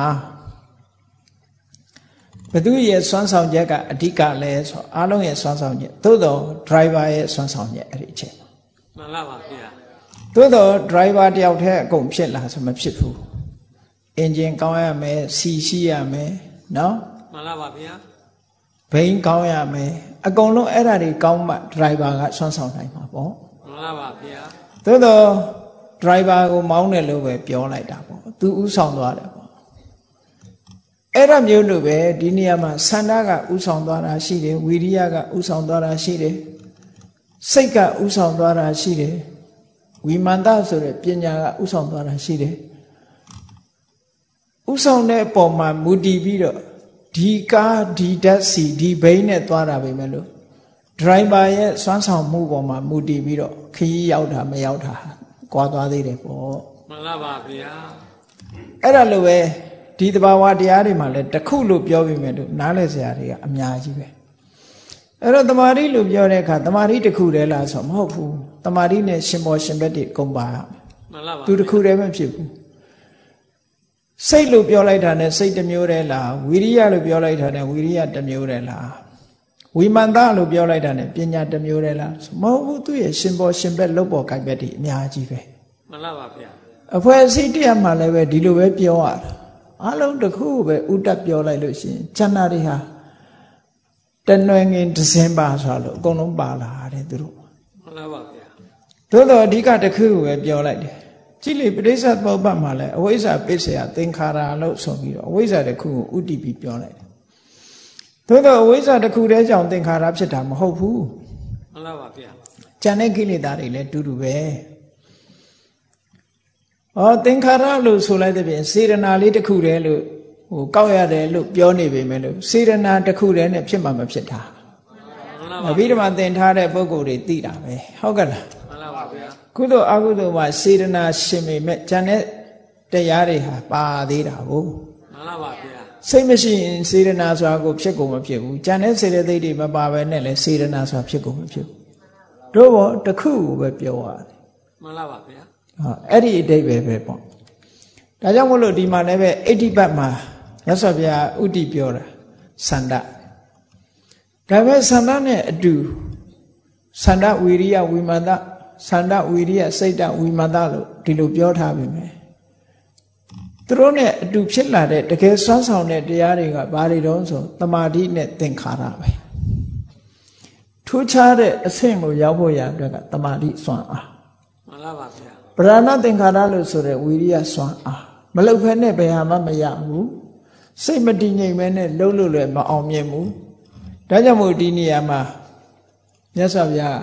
ဘသူရဲ့စွမ်းဆောင်ချက်ကအဓိကလဲဆိုအားလုံးရဲ့စွမ်းဆောင်ချက်သို့တော့ driver ရဲ့စွမ်းဆောင်ချက်အဲ့ဒီအချက်မှန်လားပါဗျာသို့တော့ driver တယောက်တည်းအကုန်ဖြစ်လာဆိုမဖြစ်ဘူးအင်ဂျင်ကောင်းရမယ်စီရှိရမယ်နော်မှန်လားပါဗျာဘိန်းကောင်းရမယ်အကုန်လုံးအဲ့ဒါတွေကောင်းမှ driver ကစွမ်းဆောင်နိုင်မှာပေါ့မှန်လားပါဗျာသို့တော့ driver ကိုမောင်းတယ်လို့ပဲပြောလိုက်တာပေါ့သူဥဆောင်သွားတယ်ပေါ့အဲ့ဒါမျိုးလိုပဲဒီနေရာမှာသန္တာကဥဆောင်သွားတာရှိတယ်ဝီရိယကဥဆောင်သွားတာရှိတယ်စိတ်ကဥဆောင်သွားတာရှိတယ်ဝိမန္တဆိုတဲ့ပညာကဥဆောင်သွားတာရှိတယ်ဥဆောင်တဲ့အပေါ်မှာမူတည်ပြီးတော့ဒီကားဒီဓာတ်စီဒီဘိန်းနဲ့သွားတာပဲမလို့ဒရိုင်ဘာရဲ့စွမ်းဆောင်မှုပေါ်မှာမူတည်ပြီးတော့ခရီးရောက်တာမရောက်တာကွာသွားသေးတယ်ပေါ့မှန်လားပါဗျာအဲ့ဒါလိုပဲဒီတဘာဝတရားတွေမှာလည်းတစ်ခုလို့ပြောပြီးမယ်လို့နားလဲစရာတွေကအများကြီးပဲအဲ့တော့တမာတိလို့ပြောတဲ့အခါတမာတိတစ်ခုတည်းလားဆိုမဟုတ်ဘူးတမာတိနဲ့ရှင်ဘောရှင်ဘက်တွေကုန်ပါမှန်လားပါသူတစ်ခုတည်းမဖြစ်ဘူးစိတ်လို့ပြောလိုက်တာနဲ့စိတ်တစ်မျိုးတည်းလားဝိရိယလို့ပြောလိုက်တာနဲ့ဝိရိယတစ်မျိုးတည်းလားဝိမာန်တလို့ပြောလိုက်တာနဲ့ပညာတစ်မျိုးတည်းလားမဟုတ်ဘူးသူရဲ့ရှင်ဘောရှင်ဘက်လုပ်ပေါ်ကိုက်ဘက်တွေအများကြီးပဲမှန်လားပါဗျာအဖွဲ့အစည်းတရားမှလည်းပဲဒီလိုပဲပြောရတာအလုံးတစ်ခုပဲဥဒတ်ပြောလိုက်လို့ရှိရင်ကျန်တာတွေဟာတနွယ်ငင်ဒဇင်ပါဆိုလို့အကုန်လုံးပါလာတယ်သူတို့မှန်လားပါဗျာသို့တော့အဓိကတစ်ခုပဲပြောလိုက်တယ်ကြည့်လေပရိစ္ဆေသမုပ္ပါမှာလည်းအဝိဇ္ဇာပစ္စယသင်္ခါရလို့ဆိုပြီးတော့အဝိဇ္ဇာတစ်ခုကိုဥတည်ပြီးပြောလိုက်တယ်သို့တော့အဝိဇ္ဇာတစ်ခုတည်းကြောင့်သင်္ခါရဖြစ်တာမဟုတ်ဘူးမှန်လားပါဗျာကျန်တဲ့ကိလေသာတွေလည်းတူတူပဲသင်္ခါရလို့ဆိုလိုက်တဲ့ပြင်စေရနာလေးတစ်ခုတည်းလို့ကောက်ရတယ်လို့ပြောနေပေမဲ့လို့စေရနာတစ်ခုတည်းနဲ့ဖြစ်မှာမဖြစ်တာအဘိဓမ္မာသင်ထားတဲ့ပုဂ္ဂိုလ်တွေသိတာပဲဟုတ်ကဲ့လားမှန်လားပါဗျာကုသိုလ်အကုသိုလ်မှာစေရနာရှင်ပေမဲ့ဉာဏ်နဲ့တရားတွေဟာပါသေးတာကိုမှန်လားပါဗျာစိတ်မရှိရင်စေရနာဆိုတာကိုဖြစ်ကုန်မဖြစ်ဘူးဉာဏ်နဲ့စေတသိက်တွေမပါဘဲနဲ့လည်းစေရနာဆိုတာဖြစ်ကုန်မဖြစ်ဘူးတို့ဘောတစ်ခုကိုပဲပြောရတယ်မှန်လားပါဗျာအဲ့ဒီအတိတ်ပဲပေါ့ဒါကြောင့်မို့လို့ဒီမှာလည်းပဲအဋ္ဌိပတ်မှာမြတ်စွာဘုရားဥတည်ပြောတာသန္တာဒါပဲသန္တာနဲ့အတူသန္တာဝီရိယဝိမာဒသန္တာဝီရိယစိတ်တဝိမာဒလို့ဒီလိုပြောထားပြီမယ်သူတို့နဲ့အတူဖြစ်လာတဲ့တကယ်စွမ်းဆောင်တဲ့တရားတွေကဘာတွေတုံးဆိုတမာတိနဲ့သင်္ခါရပဲထူးခြားတဲ့အဆင့်ကိုရောက်ဖို့ရအတွက်ကတမာတိစွမ်းအားမှန်လားပါဗျာပရဏသင်္ခါရလို့ဆိုတဲ့ဝီရိယစွမ်းအားမလောက်ဖဲနဲ့ဘယ်ဟာမှမရဘူးစိတ်မတည်ငြိမ်မဲနဲ့လှုပ်လို့လည်းမအောင်မြင်ဘူးဒါကြောင့်မို့ဒီနေရာမှာမြတ်စွာဘုရား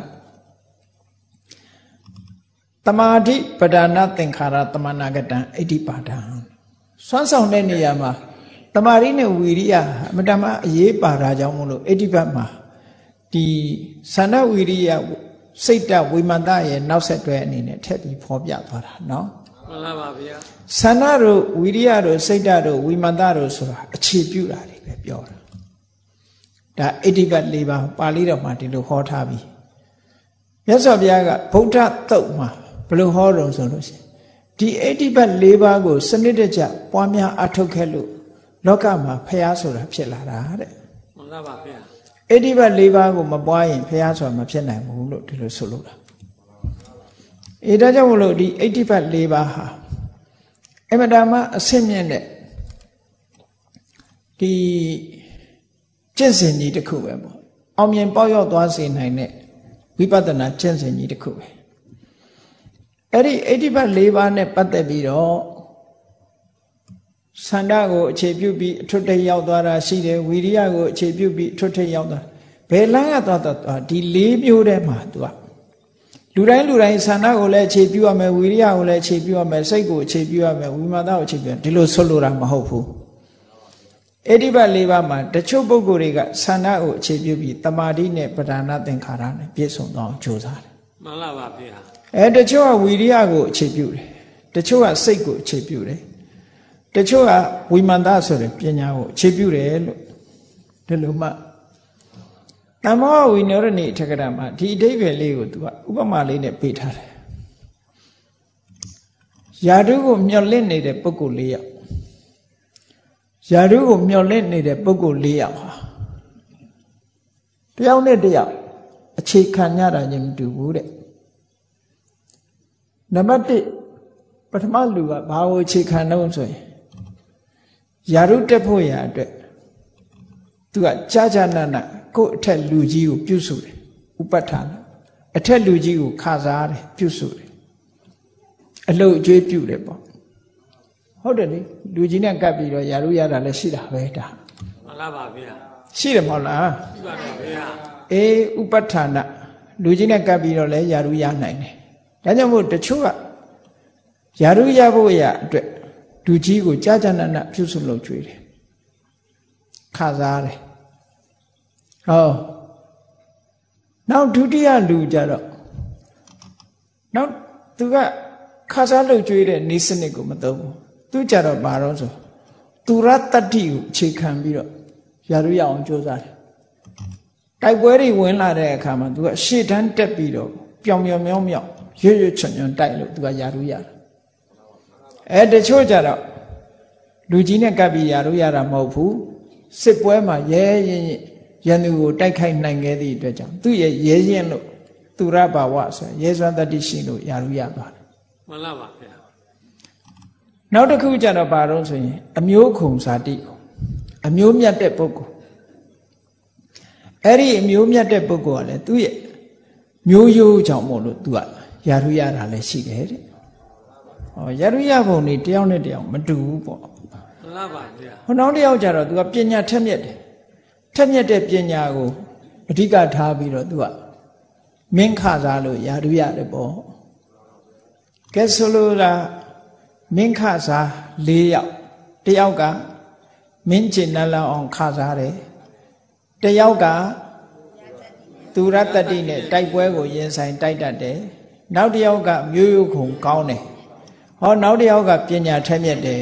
တမာတိပဒနာသင်္ခါရတမနာကတံအဋ္ဌိပါဒံစွမ်းဆောင်တဲ့နေရာမှာတမာတိနဲ့ဝီရိယအမတမအရေးပါတာကြောင့်မို့လို့အဋ္ဌိပတ်မှာဒီသန္ဓဝီရိယစိတ်တဝိမာန်တရဲ့နောက်ဆက်တွဲအနေနဲ့ထည့်ပြီးဖော်ပြသွားတာနော်မှန်ပါပါဗျာသန္ဓတို့ဝီရိယတို့စိတ်တတို့ဝိမာန်တတို့ဆိုတာအခြေပြုတာတွေပဲပြောတာဒါအဋ္ဌိပတ်၄ပါးပါဠိတော်မှာဒီလိုဟောထားပြီးမြတ်စွာဘုရားကဗုဒ္ဓသုတ်မှာဘယ်လိုဟောတုံးဆိုလို့ရှိရင်ဒီအဋ္ဌိပတ်၄ပါးကိုစနစ်တကျပွားများအထောက်ခဲ့လို့လောကမှာဖျားဆိုတာဖြစ်လာတာတဲ့မှန်ပါပါဗျာအဋ္ဌိပတ်၄ပါးကိုမပွားရင်ဖျားဆိုတာမဖြစ်နိုင်ဘူးလို့ဒီလိုဆိုလို့တာဒါကြောင့်မလို့ဒီအဋ္ဌိပတ်၄ပါးဟာအမတမအဆင့်မြင့်တဲ့ဒီကျင့်စဉ်ကြီးတစ်ခုပဲပေါ့အောင်မြင်ပေါက်ရောက်သွားစေနိုင်တဲ့ဝိပဿနာကျင့်စဉ်ကြီးတစ်ခုပဲအဲ့ဒီအဋ္ဌိပတ်၄ပါးနဲ့ပတ်သက်ပြီးတော့သန္တာကိုအခြေပြုပြီးအထွတ်ထိပ်ရောက်သွားတာရှိတယ်ဝီရိယကိုအခြေပြုပြီးအထွတ်ထိပ်ရောက်သွားဘယ်လမ်းကသွားဒီ၄မျိုးထဲမှာသူကလူတိုင်းသန္တာကိုလည်းအခြေပြုရမယ်ဝီရိယကိုလည်းအခြေပြုရမယ်စိတ်ကိုအခြေပြုရမယ်ဝိမာဒကိုအခြေပြုရဒီလိုဆွလို့တာမဟုတ်ဘူးအဋ္ဌိပတ်၄ပါးမှာတချို့ပုဂ္ဂိုလ်တွေကသန္တာကိုအခြေပြုပြီးတမာတိနဲ့ပဓာနာသင်္ခါရနဲ့ပြည့်စုံအောင်ကြိုးစားတယ်မှန်လားပါဗျာတချို့ကဝီရိယကိုအခြေပြုတယ်တချို့ကစိတ်ကိုအခြေပြုတယ်တချို့ကဝိမာန်တဆိုတဲ့ပညာကိုအခြေပြုတယ်လို့ဒီလိုမှတမောဝိနောရဏိအထက်ကရမှာဒီအဓိပ္ပာယ်လေးကိုသူကဥပမာလေးနဲ့ပေးထားတယ်ယာတုကိုမျောလင့်နေတဲ့ပုဂ္ဂိုလ်၄ယောက်ယာတုကိုမျောလင့်နေတဲ့ပုဂ္ဂိုလ်၄ယောက်ဟာတယောက်နဲ့တယောက်အခြေခံကြတာချင်းမတူဘူးတဲ့နံပါတ်1ပထမလူကဘာကိုအခြေခံတော့ဆိုရင်ယာရုတက်ဖို့ရာအတွက်သူကကြာနာနာကိုယ့်အထက်လူကြီးကိုပြုစုတယ်ဥပဋ္ဌာန်အထက်လူကြီးကိုခါစားတယ်ပြုစုတယ်အလုပ်အကျွေးပြုတယ်ပေါ့ဟုတ်တယ်လေလူကြီးနဲ့ကပ်ပြီးတော့ယာရုရတာလည်းရှိတာပဲဒါမှန်လားပါဗျာရှိတယ်မဟုတ်လားရှိပါတယ်ဗျာဥပဋ္ဌာန်လူကြီးနဲ့ကပ်ပြီးတော့လည်းယာရုရနိုင်တယ်ဒါကြောင့်မို့တချို့ကယာရုရဖို့ရအတွက်လူကြီးကိုကြာကြာနာနာပြုစုလုပ်ကြွေးတယ်ခစားတယ်ဟောနောက်ဒုတိယလူကြတော့နောက်သူကခစားလုပ်ကြွေးတဲ့နေစနစ်ကိုမသုံးဘူးသူကြတော့ဘာလို့ဆိုသူရတ္တိကိုအခြေခံပြီးတော့ရာထူးရအောင်ကြိုးစားတယ်တိုက်ပွဲတွေဝင်လာတဲ့အခါမှာသူကရှေ့တန်းတက်ပြီးတော့ပြောင်ပြောင်မြောင်းမြောင်းရွရွချွန်ချွန်တိုက်လို့သူကရာထူးရတယ်တချို့ကြတော့လူကြီးနဲ့ကပ်ပြီးရာထူးရတာမဟုတ်ဘူးစစ်ပွဲမှာရဲရင်ရန်သူကိုတိုက်ခိုက်နိုင်ခဲ့သည့်အတွက်ကြောင့်သူ့ရဲ့ရဲရင်လို့သူရဘာဝဆိုရဲစွမ်းတတ္တိရှိလို့ရာထူးရသွားတယ်မှန်လားပါဗျာနောက်တစ်ခုကျတော့ဘာလို့ဆိုရင်အမျိုးခုံဇာတိအမျိုးမြတ်တဲ့ပုဂ္ဂိုလ်အဲ့ဒီအမျိုးမြတ်တဲ့ပုဂ္ဂိုလ်ကလည်းသူ့ရဲ့မျိုးရိုးကြောင့်မို့လို့သူကရာထူးရတာလည်းရှိတယ်တဲ့ဟောရာထူးရပုံနေတယောက်နဲ့တယောက်မတူဘူးပေါ့မှန်လားပါဗျာဟောနောက်တစ်ယောက်ကျတော့သူကပညာထက်မြက်တယ်ထက်မြက်တဲ့ပညာကိုအဓိကထားပြီးတော့သူကမင်းခစားလို့ရာထူးရတယ်ပေါ့ကဲဆိုလိုတာမင်းခစား၄ယောက်တယောက်ကမင်းကျင်နလအောင်ခစားတယ်တယောက်ကသူရတ္တိနဲ့တိုက်ပွဲကိုရင်ဆိုင်တိုက်တတ်တယ်နောက်တစ်ယောက်ကမျိုးရိုးခုံကောင်းတယ်ဟောနောက်တစ်ယောက်ကပညာထက်မြက်တယ်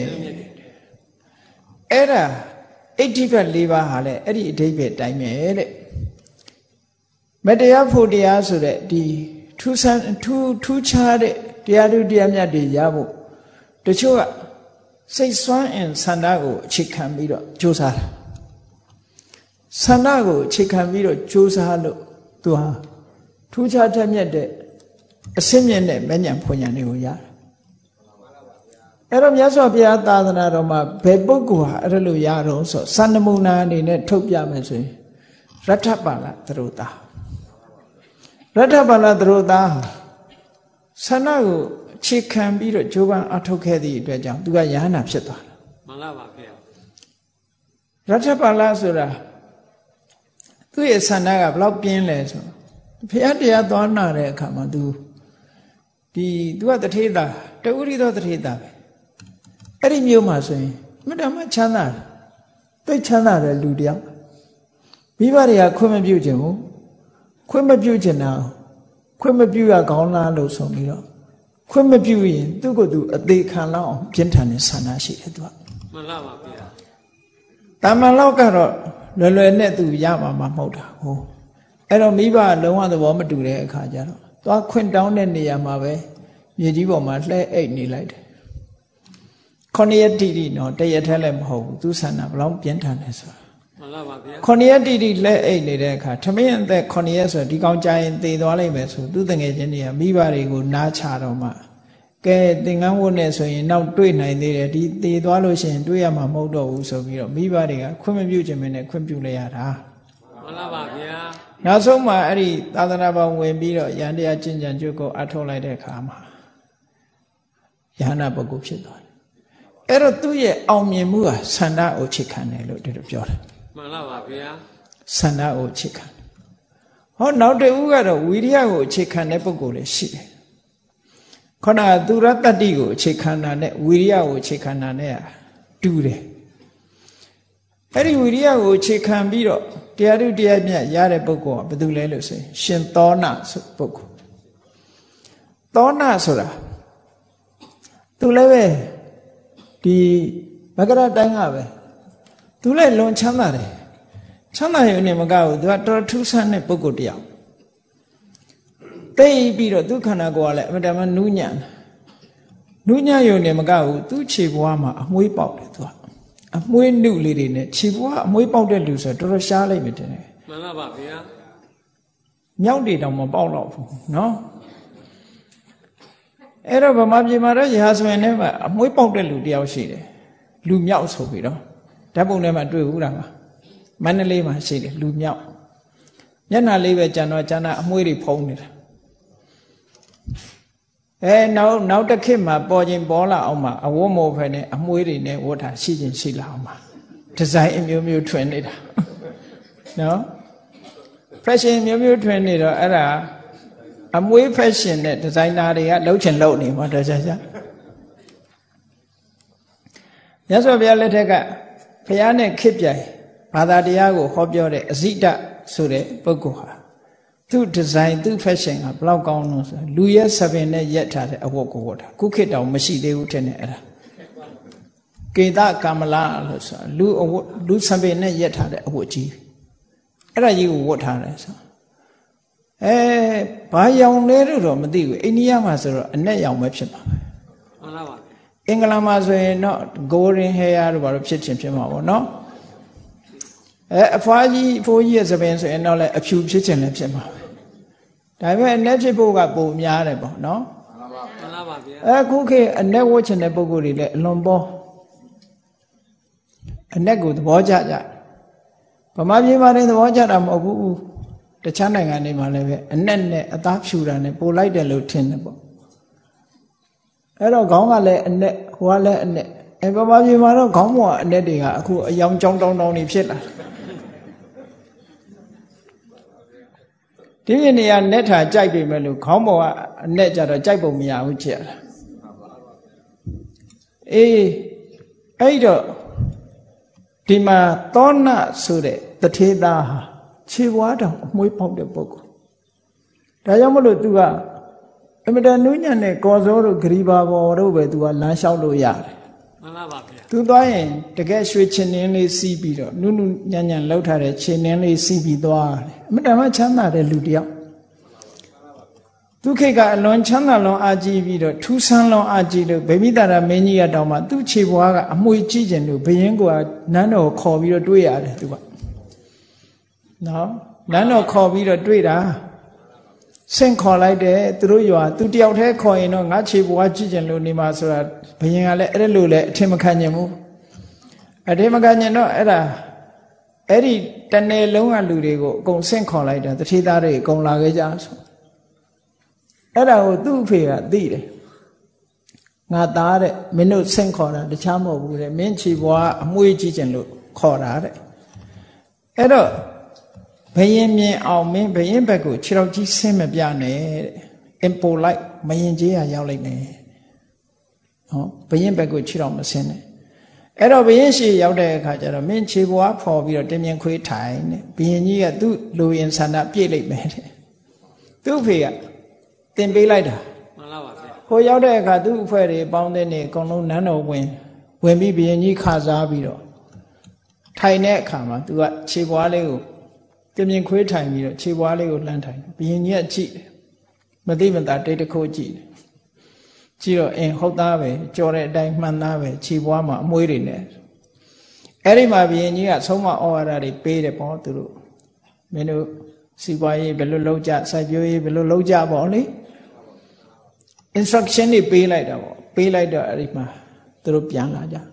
အဲ့ဒါအဋ္ဌိဘက်၄ပါးဟာလည်းအဲ့ဒီအဓိပ္ပာယ်တိုင်းပဲတဲ့မတရားဖို့တရားဆိုတဲ့ဒီထူးခြားတဲ့တရားသူတရားမြတ်တွေရဖို့တချို့ကစိတ်စွမ်းအင်ဆန္ဒကိုအခြေခံပြီးတော့ကြိုးစားတာဆန္ဒကိုအခြေခံပြီးတော့ကြိုးစားလို့သူဟာထူးခြားထက်မြက်တဲ့အစင်းမြင့်တဲ့မဉ္ဇဉ်ဖွဉ္ဇဉ်တွေကိုရတယ်အဲ့တော့မြတ်စွာဘုရားသာသနာတော်မှာဘယ်ပုဂ္ဂိုလ်ဟာအဲ့လိုရတော့ဆိုစံနမူနာအနေနဲ့ထုတ်ပြမယ်ဆိုရင်ရထပါဠသရုတာရထပါဠသရုတာဆန္ဒကိုအခြေခံပြီးတော့ကြိုးပမ်းအထောက်ခဲ့သည့်အတွက်ကြောင့်သူကယဟနာဖြစ်သွားတယ်မှန်လားပါဗျာရထပါဠဆိုတာသူ့ရဲ့ဆန္ဒကဘလောက်ပြင်းလဲဆိုဘုရားတရားသွားနာတဲ့အခါမှာသူကတထေသာတဥရိသောတထေသာပဲအဲ့ဒီမျိုးမှာဆိုရင်အမှန်တမ်းချမ်းသာတယ်သိချမ်းသာတဲ့လူတယောက်မိဘတွေကခွင့်မပြုခြင်းဘူးခွင့်မပြုခြင်းnàoခွင့်မပြုရကောင်းလားလို့ဆိုပြီးတော့ခွင့်မပြုရင်သူ့ကိုယ်သူအသေးခံလောက်အောင်ပြင်းထန်တဲ့ဆန္ဒရှိတယ်သူကမှန်လားပါဗျာတာမန်လောက်ကတော့လွယ်နဲ့သူရမှာမဟုတ်တာဟုတ်အဲ့တော့မိဘလုံးဝသဘောမတူတဲ့အခါကျတော့သွားခွင့်တောင်းတဲ့နေရာမှာပဲမြေကြီးပေါ်မှာလှဲအိတ်နေလိုက်တယ်9 ရက်တိတိနော်တရက်ထဲလည်းမဟုတ်ဘူးသူဆန္ဒဘလောက်ပြင်းထန်လဲဆိုတာမှန်လားပါဗျာ 9 ရက်တိတိလှဲအိတ်နေတဲ့အခါထမင်းအသက်9 ရက်ဆိုဒီကောင်ကြာရင်သေသွားလိမ့်မယ်ဆိုသူတငယ်ချင်းတွေကမိဘတွေကိုနားချတော့မှကဲသင်္ကန်းဝတ်နဲ့ဆိုရင်နောက်တွေ့နိုင်သေးတယ်ဒီသေသွားလို့ရှိရင်တွေ့ရမှာမဟုတ်တော့ဘူးဆိုပြီးတော့မိဘတွေကခွင့်မပြုခြင်းမနဲ့ခွင့်ပြုလိုက်ရတာမှန်လားပါဗျာနောက်ဆုံးမှအဲ့ဒီသာသနာ့ဘောင်ဝင်ပြီးတော့ယန္တရားကျင့်ကြံကြွကိုအထောက်လိုက်တဲ့အခါမှာယဟနာပုဂ္ဂိုလ်ဖြစ်သွားတယ်အဲ့တော့သူ့ရဲ့အောင်မြင်မှုဟာဆန္ဒကိုအခြေခံတယ်လို့ဒီလိုပြောတယ်မှန်လားပါဗျာဆန္ဒကိုအခြေခံဟောနောက်တစ်ဦးကတော့ဝိရိယကိုအခြေခံတဲ့ပုဂ္ဂိုလ်လည်းရှိတယ်ခေါဏသူရတ္တိကိုအခြေခံတာနဲ့ဝိရိယကိုအခြေခံတာနဲ့တူတယ်အဲ့ဒီဝိရိယကိုအခြေခံပြီးတော့တရားဓုတရားမြတ်ရတဲ့ပုဂ္ဂိုလ်ကဘယ်သူလဲလို့ဆိုရင်ရှင်သောဏဆိုပုဂ္ဂိုလ်သောဏဆိုတာသူလည်းပဲဒီမကရတိုင်းကပဲသူလည်းလွန်ချမ်းသာတယ်ချမ်းသာရုံနဲ့မကဘူးသူကတော်ထူးဆန်းတဲ့ပုဂ္ဂိုလ်တယောက်သိပြီးတော့သူခန္ဓာကိုယ်ကလည်းအမှန်တမ်းနူးညံ့ရုံနဲ့မကဘူးသူခြေဘွားမှာအမွှေးပေါက်တယ်သူကအမွှေးနုလေးတွေနဲ့ခြေဘွားအမွှေးပေါက်တဲ့လူဆိုတော့တော်တော်ရှားလိုက်မယ်တဲ့မှန်လားပါဗျာမြောက်တွေတောင်မပေါက်တော့ဘူးနော်အဲ့တော့ဗမာပြည်မှာတော့ရာဇဝင်ထဲမှာအမွှေးပေါက်တဲ့လူတယောက်ရှိတယ်လူမြောက်ဆိုပြီးတော့ဓာတ်ပုံထဲမှာတွေ့ဘူးလားမန္တလေးမှာရှိတယ်လူမြောက်မျက်နှာလေးပဲကျန်တော့ကျန်တာအမွှေးတွေဖုံးနေတာနောက်တစ်ခေတ်မှာပေါ်ခြင်းပေါ်လာအောင်မှာအဝတ်မို့ဖက်နဲ့အမွှေးတွေနဲ့ဝတ်ထားရှိခြင်းရှိလာအောင်မှာဒီဇိုင်းအမျိုးမျိုးထွင်နေတာနော် fashion မျိုးမျိုးထွင်နေတော့အဲ့ဒါအမွှေး fashion နဲ့ဒီဇိုင်နာတွေကလှုပ်ချင်လှုပ်နေမှာတော့ကြာမြတ်စွာဘုရားလက်ထက်ကဘုရားနဲ့ခေတ်ပြိုင်ဘာသာတရားကိုဟောပြောတဲ့အဇိတဆိုတဲ့ပုဂ္ဂိုလ်ဟာသူ့ဒီဇိုင်းသူ့ fashion ကဘယ်လောက်ကောင်းလို့ဆိုလူရဲ့ဆပင်နဲ့ရက်ထားတဲ့အဝတ်ကိုဝတ်တာခုခေတ်တောင်မရှိသေးဘူးထင်တယ်အဲ့ဒါကေတကာမလာလို့ဆိုလူဆပင်နဲ့ရက်ထားတဲ့အဝတ်ကြီးအဲ့ဒါကြီးကိုဝတ်ထားတယ်ဆိုဘာရောင်လဲလို့တော့မသိဘူးအိန္ဒိယမှာဆိုတော့အနက်ရောင်ပဲဖြစ်မှာမှန်လားပါအင်္ဂလန်မှာဆိုရင်တော့ golden hair တို့ဘာလို့ဖြစ်ချင်ဖြစ်မှာပေါ့နော်အဖွားကြီးဖိုးကြီးရဲ့သပင်ဆိုရင်တော့လည်းအဖြူဖြစ်ချင်လည်းဖြစ်မှာဒါပေမဲ့အနက်ဖြစ်ဖို့ကပုံများတယ်ပေါ့နော်မှန်လားပါဗျာအခုခေတ်အနက်ဝတ်ချင်တဲ့ပုဂ္ဂိုလ်တွေလည်းအလွန်ပေါ်အနက်ကိုသဘောကျကြဗမာပြည်မှာလည်းသဘောကျတာမဟုတ်ဘူးတခြားနိုင်ငံတွေမှာလည်းပဲအနက်နဲ့အသားဖြူတာနဲ့ပိုလိုက်တယ်လို့ထင်တယ်ပေါ့အဲ့တော့ခေါင်းကလည်းအနက်ဟိုကလည်းအနက်ဗမာပြည်မှာတော့ခေါင်းပေါ်အနက်တွေကအခုအယောင်ကြောင်းတောင်းတောင်းနေဖြစ်လာဒီနေရာနက်ထာကြိုက်ပြီမဲ့လို့ခေါင်းပေါ်ကအနက်ကြတော့ကြိုက်ပုံမရဘူးဖြစ်ရတာအဲ့တော့ဒီမှာသောဏဆိုတဲ့တထေသားဟာခြေဝါးတောင်အမွှေးပေါက်တဲ့ပုဂ္ဂိုလ်ဒါကြောင့်မလို့သူကအမတန်နုညံ့တဲ့ကော်စောတို့ဂရီဘာဘော်တို့ပဲသူကလမ်းလျှောက်လို့ရတယ်မှန်လားပါဗျာသူသွားရင်တကယ်ရွှေချင်နှင်းလေးစီးပြီးတော့နုညံ့ညံ့လှုပ်ထားတဲ့ချင်နှင်းလေးစီးပြီးသွားတယ်အမတန်မှချမ်းသာတဲ့လူတစ်ယောက်သူခေတ်ကအလွန်ချမ်းသာလွန်အားကြီးပြီးတော့ထူးဆန်းလွန်အားကြီးလို့ဗိမိတာရမင်းကြီးကတောင်မှသူ့ခြေဘွားကအမွှေးကြည့်ကျင်လို့ဘယင်းကနန်းတော်ခေါ်ပြီးတော့တွေ့ရတယ်သူကနော်နန်းတော်ခေါ်ပြီးတော့တွေ့တာဆင့်ခေါ်လိုက်တယ်သူတို့ရွာသူတယောက်တည်းခေါ်ရင်တော့ငါခြေဘွားကြည့်ကျင်လို့နေမှာဆိုတာဘယင်းကလည်းအဲ့လိုလည်းအထင်မခံနိုင်ဘူးအထင်မခံနိုင်တော့အဲ့ဒီတနယ်လုံးကလူတွေကိုအကုန်ဆင့်ခေါ်လိုက်တာတထေသားတွေအကုန်လာခဲ့ကြဆိုအဲ့ဒါကိုသူ့အဖေကသိတယ်ငါသားတဲ့မင်းတို့ဆင့်ခေါ်တာတခြားမဟုတ်ဘူးတဲ့မင်းခြေဘွားအမွှေးကြည့်ကျင်လို့ခေါ်တာတဲ့အဲ့တော့ဘယင်းမြင်အောင်မင်းဘယင်းဘက်ကိုခြေတော်ကြီးဆင်းမပြနဲ့တဲ့အင်ပိုလိုက်မရင်ကြီးရရောက်လိုက်နေဟောဘယင်းဘက်ကိုခြေတော်မဆင်းနဲ့အဲ့တော့ဘယင်းရှိရောက်တဲ့အခါကျတော့မင်းခြေဘွားဖော်ပြီးတော့တင်မြင်ခွေးထိုင်တဲ့ဘယင်းကြီးကသူ့လူရင်ဆန္ဒပြည့်လိုက်မယ်တဲ့သူ့ဖေကတင်ပေးလိုက်တာမှန်လားပါဗျာဟိုရောက်တဲ့အခါသူ့အဖွဲ့တွေပေါင်းတဲ့နေအကုန်လုံးနန်းတော်ဝင်ပြီးဘယင်းကြီးခါစားပြီးတော့ထိုင်တဲ့အခါမှာသူကခြေဘွားလေးကိုတင်မြင်ခွေးထိုင်ပြီးတော့ခြေဘွားလေးကိုလှမ်းထိုင်ဘယင်းကြီးကကြည့်တယ်မသိမသာတိတ်တခိုးကြည့်တယ်ကြည့်တော့ဟုတ်သားပဲကြော်တဲ့အတိုင်းမှန်သားပဲခြေဘွားမှာအမွှေးတွေနဲ့အဲ့ဒီမှာဘယင်းကြီးကဆုံးမဩဝါဒတွေပေးတယ်ပေါ့သူတို့မင်းတို့စီပွားရေးဘယ်လိုလုပ်ကြစိုက်ပျိုးရေးဘယ်လိုလုပ်ကြပေါ့လေ instruction တွေပေးလိုက်တာပေါ့ပေးလိုက်တော့အဲ့ဒီမှာသူတို့ပြန်လာကြ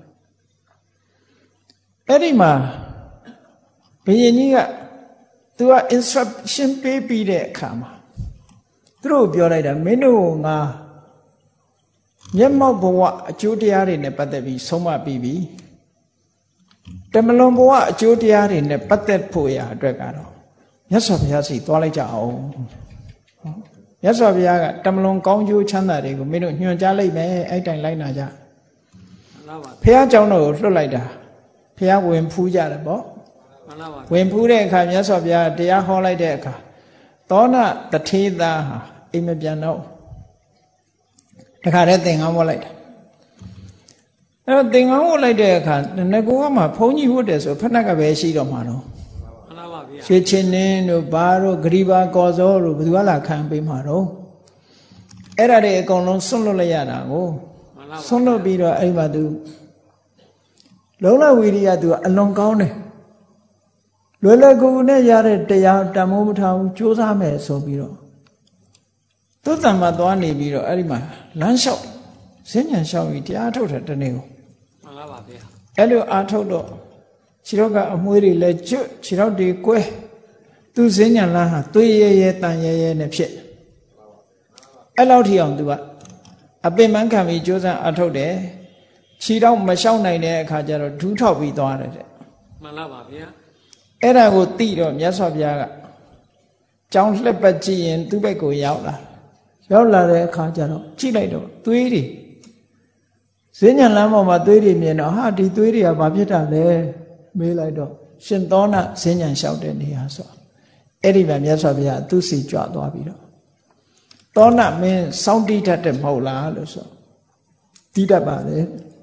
အဲ့ဒီမှာဘုရင်ကြီးကသူက instruction ပေးပြီးတဲ့အခါမှာသူတို့ပြောလိုက်တာမင်းတို့ငါမျက်မှောက်ဘဝအကျိုးတရားတွေနဲ့ပတ်သက်ပြီးဆုံးမပြီးပြီတမလွန်ဘဝအကျိုးတရားတွေနဲ့ပတ်သက်ဖို့ရာအတွက်ကတော့မြတ်စွာဘုရားစီသွားလိုက်ကြအောင်မြတ်စွာဘုရားကတမလွန်ကောင်းကျိုးချမ်းသာတွေကိုမင်းတို့ညွှန်ကြားလိုက်မယ်အဲ့တိုင်လိုက်နာကြဘုရားကျောင်းတော်ကိုလွှတ်လိုက်တာဘုရားဝင်ဖူးကြတယ်ပေါ့ဝင်ဖူးတဲ့အခါမြတ်စွာဘုရားတရားဟောလိုက်တဲ့အခါသောဏတထေသားဟာအိမ်မပြန်တော့တခါတည်းသင်္ကန်းဝတ်လိုက်တာအဲ့တော့သင်္ကန်းဝတ်လိုက်တဲ့အခါငကိုကမှဘုန်းကြီးဝတ်တယ်ဆိုဖက်နှက်ကပဲရှိတော့မှာတော့ရွှေချင်းနှင်းတို့ဘာတို့ဂရီဘာကော်စောတို့ဘယ်သူကလာခံပေးမှာတော့အဲ့ဒါတွေအကုန်လုံးဆွန့်လွတ်လိုက်ရတာကိုဆွန့်လွတ်ပြီးတော့အဲ့မှာသူလုံးလဝီရိယသူအလွန်ကောင်းတယ်လွယ်လွယ်ကူကူနဲ့ရတဲ့တရားတမိုးမထားဘူးကြိုးစားမယ်ဆိုပြီးတော့သူ့တံမှာသွားနေပြီးတော့အဲ့ဒီမှာလမ်းလျှောက်ဈဉ္ဉံလျှောက်ပြီးတရားထုတ်တယ်တနေ့ကိုမှန်လားပါဗျာအဲ့လိုအားထုတ်တော့ခြေတော့ကအမွှေးတွေလည်းကျွတ်ခြေတော့တွေကွဲသူဈဉ္ဉံလမ်းဟာသွေးရဲရဲတန်ရဲရဲနဲ့ဖြစ်အဲ့လောက်ထိအောင်သူကအပင်ပန်းခံပြီးကြိုးစားအားထုတ်တယ်ခြေတော့မလျှောက်နိုင်တဲ့အခါကျတော့ဒူးထောက်ပြီးသွားတယ်တဲ့မှန်လားပါဗျာအဲ့ဒါကိုသိတော့မြတ်စွာဘုရားကကြောင်းလှက်ပတ်ကြည့်ရင်သူ့ဘက်ကိုရောက်လာတဲ့အခါကျတော့ကြည့်လိုက်တော့သွေးတွေဈဉ္ဉံလမ်းပေါ်မှာသွေးတွေမြင်တော့ဟာဒီသွေးတွေကဘာဖြစ်တာလဲမေးလိုက်တော့ရှင်သောဏဈဉ္ဉံလျှောက်တဲ့နေရာဆိုအဲ့ဒီမှာမြတ်စွာဘုရားသူ့စီကြွသွားပြီးတော့သောဏမင်းစောင့်တီးတတ်တယ်မဟုတ်လားလို့ဆိုတီးတတ်ပါလေ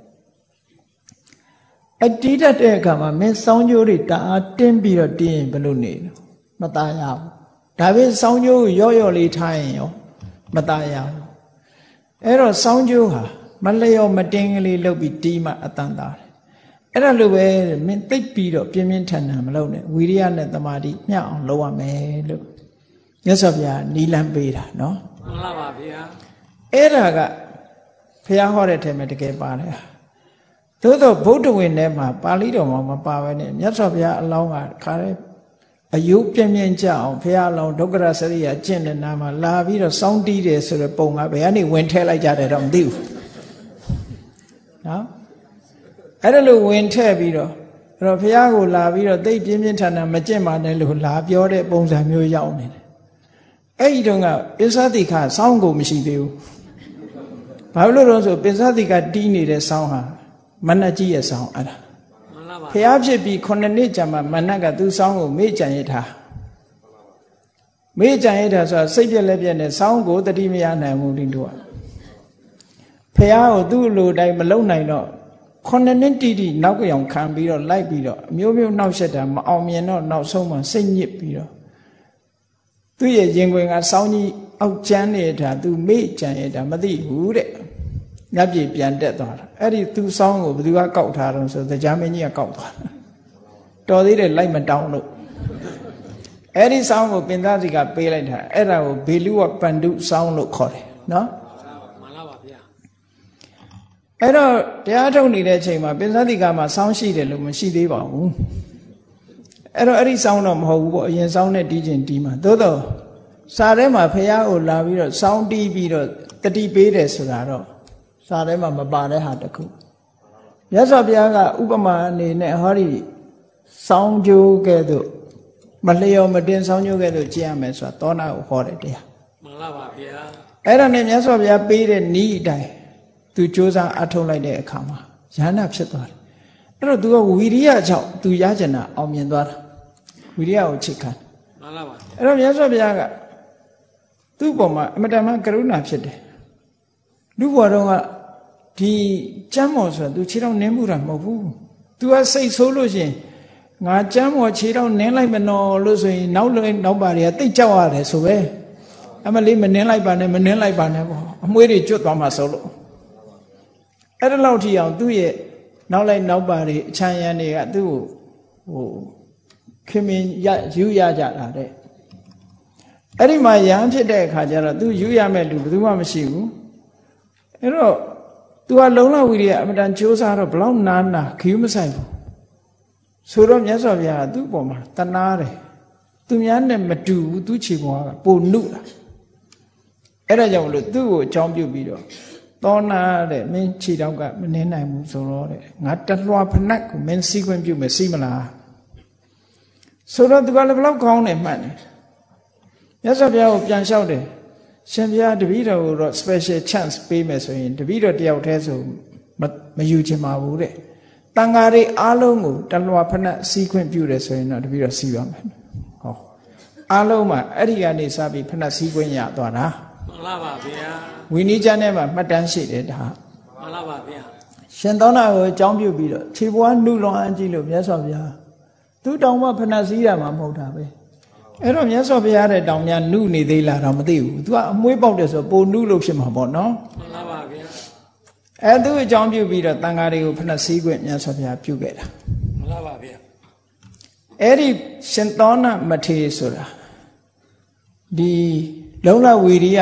အတီးတတ်တဲ့အခါမှာမင်းစောင်းကြိုးတွေတအားတင်းပြီးတော့တင်းရင်ဘယ်လိုနေလဲမသားရဘူးဒါပေမဲ့စောင်းကြိုးကိုရော့လေးထားရင်ရောမသားရဘူးအဲ့တော့စောင်းကြိုးဟာမလျော်မတင်းကလေးလုပ်ပြီးတီးမှအတန်သားတယ်အဲ့ဒါလိုပဲမင်းသိပ်ပြီးတော့ပြင်းပြင်းထန်ထန်မလုပ်နဲ့ဝီရိယနဲ့တမာတိမျှအောင်လုပ်ရမယ်လို့မြတ်စွာဘုရားနီလန်းပေးတာနော်မှန်ပါဗျာအဲ့ဒါကဘုရားဟောတဲ့ထဲမှာတကယ်ပါတယ်သို့တော့ဗုဒ္ဓဝင်ထဲမှာပါဠိတော်မှာမပါဘဲနဲ့မြတ်စွာဘုရားအလောင်းကခါတဲ့အယုပြင်းပြင်းကြအောင်ဘုရားအလောင်းဒုက္ခရစရိယာကျင့်တဲ့နာမှာလာပြီးတော့စောင်းတီးတယ်ဆိုတဲ့ပုံကဘယ်ကနေဝင်ထဲလိုက်ကြတယ်တော့မသိဘူးနော်အဲ့ဒါလို့ဝင်ထဲပြီးတော့အဲ့တော့ဘုရားကိုလာပြီးတော့သိပြင်းပြင်းထန်ထန်မကျင့်ပါနဲ့လို့လာပြောတဲ့ပုံစံမျိုးရောက်နေတယ်အဲ့ဒီတော့ကပိဿတိခစောင်းကိုမရှိသေးဘူးဘာလို့လဲဆိုပိဿတိခတီးနေတဲ့စောင်းဟာမနတ်ကြီးရဲ့စောင်းအဲ့ဒါဘုရားဖြစ်ပြီး9နှစ်ကြာမှမနတ်ကသူ့စောင်းကိုမေ့ကြံရထားမေ့ကြံရထားဆိုတာစိတ်ပြက်လက်ပြက်နဲ့စောင်းကိုတတိမရနိုင်ဘူးဒီတို့ကဘုရားကိုသူ့လိုတိုင်းမလုံနိုင်တော့9နှစ်တိနောက်ကြောင်ခံပြီးတော့လိုက်ပြီးတော့အမျိုးမျိုးနှောက်ယှက်တာမအောင်မြင်တော့နောက်ဆုံးမှစိတ်ညစ်ပြီးတော့သူ့ရဲ့ရင်ခွင်ကစောင်းကြီးအောက်ကျမ်းနေတာသူမေ့ကြံရတာမသိဘူးတဲ့ညပ်ပြေပြန်တက်သွားတာအဲ့ဒီသူ့စောင်းကိုဘယ်သူကကောက်ထားတော့ဆိုတရားမင်းကြီးကကောက်သွားတော်သေးတယ်လိုက်မတောင်းလို့အဲ့ဒီစောင်းကိုပင်သားစီကပေးလိုက်တာအဲ့ဒါကိုဘေလူဝပန္တုစောင်းလို့ခေါ်တယ်နော်မှန်လားပါဗျာအဲ့တော့တရားထုတ်နေတဲ့အချိန်မှာပင်သားစီကမှစောင်းရှိတယ်လို့မရှိသေးပါဘူးအဲ့တော့အဲ့ဒီစောင်းတော့မဟုတ်ဘူးပေါ့အရင်စောင်းနဲ့တီးခြင်းတီးမှာသို့တော့စာထဲမှာဖះကိုလာပြီးတော့စောင်းတီးပြီးတော့တတိပေးတယ်ဆိုတာတော့စာထဲမှာမပါတဲ့ဟာတခုမြတ်စွာဘုရားကဥပမာအနေနဲ့ဟောဒီစောင်းကြိုးကဲ့သို့မလျော်မတင်စောင်းကြိုးကဲ့သို့ကြည့်ရမယ်ဆိုတာသောနာကိုဟောတယ်တရားမှန်လားပါဗျာအဲ့ဒါနဲ့မြတ်စွာဘုရားပေးတဲ့နည်းအတိုင်းသူစ조사အထုတ်လိုက်တဲ့အခါမှာယန္နာဖြစ်သွားတယ်အဲ့တော့သူကဝီရိယကြောင့်သူရကျင်တာအောင်မြင်သွားတာဝီရိယကိုချစ်ခံမှန်လားပါအဲ့တော့မြတ်စွာဘုရားကသူ့ပေါ်မှာအမတန်မှကရုဏာဖြစ်တယ်လူဘဝတော့ကဒီကျမ်းမော်ဆိုတာ तू ခြေထောက်နင်းမှုတာမဟုတ်ဘူး तू ကစိတ်ဆိုးလို့ရှင်ငါကျမ်းမော်ခြေထောက်နင်းလိုက်မနော်လို့ဆိုရင်နောက်ပါတွေကတိတ်ကြောက်ရတယ်ဆိုပဲအမလေးမနင်းလိုက်ပါနဲ့မနင်းလိုက်ပါနဲ့ပေါ့အမွှေးတွေကျွတ်သွားမှာဆိုလို့အဲ့ဒါလောက်ထိအောင်သူ့ရဲ့နောက်ပါတွေအချမ်းရံတွေကသူ့ကိုခင်မင်ယူရကြတာတဲ့အဲ့ဒီမှာရဟန်းဖြစ်တဲ့အခါကျတော့ तू ယူရမဲ့လူဘယ်သူမှမရှိဘူးအဲ့တော့ तू ကလုံလဝီရိယအမတန်ကြိုးစားတော့ဘလောက်နာခီးမဆိုင်ဘူးဆိုတော့မြတ်စွာဘုရားကသူ့ပေါ်မှာတနာတယ်သူများနဲ့မတူဘူးသူ့ခြေပေါ်ကပိုနုတာအဲ့ဒါကြောင့်မလို့သူ့ကိုအကြောင်းပြုပြီးတော့သောနာတဲ့မင်းခြေတောက်ကမနှင်းနိုင်ဘူးဆိုတော့တဲ့ငါတလွှာဖနက်ကိုမင်းစီးခွင့်ပြုမယ်စီးမလားဆိုတော့ तू ကလည်းဘလောက်ကောင်းတယ်မှတ်တယ်မြတ်စွာဘုရားကိုပြန်လျှောက်တယ်ရှင်ဘုရားတပည့်တော်ကိုတော့ special chance ပေးမယ်ဆိုရင်တပည့်တော်တယောက်တည်းဆိုမယူချင်ပါဘူးတဲ့တန်ဃာတွေအားလုံးကိုတလွှာဖနက်စီးခွင့်ပြုတယ်ဆိုရင်တော့တပည့်တော်စီးပါမယ်ဟောအားလုံးမှာအဲ့ဒီကနေစပြီးဖနက်စီးခွင့်ရသွားတာမှန်လားပါဗျာဝိနည်းကျမ်းထဲမှာမှတ်တမ်းရှိတယ်ဒါမှန်လားပါဗျာရှင်သောနာကိုအကြောင်းပြုပြီးတော့ခြေပွားနှုလွန်အကြည့်လို့မြတ်စွာဘုရားသူတောင်မှဖနက်စီးရမှာမဟုတ်တာပဲအဲ့တော့မြတ်စွာဘုရားတဲ့တောင်များနုနေသေးလားတော့မသိဘူး तू ကအမွှေးပေါက်တယ်ဆိုပိုနုလို့ဖြစ်မှာပေါ့နော်မှန်ပါပါဗျာအဲ့သူအကြောင်းပြုပြီးတော့တန်ဃာတွေကိုဖနက်စည်းခွင့်မြတ်စွာဘုရားပြုခဲ့တာမှန်ပါပါဗျာအဲ့ဒီရှင်သောဏမထေရဆိုတာဒီလုံလဝီရိယ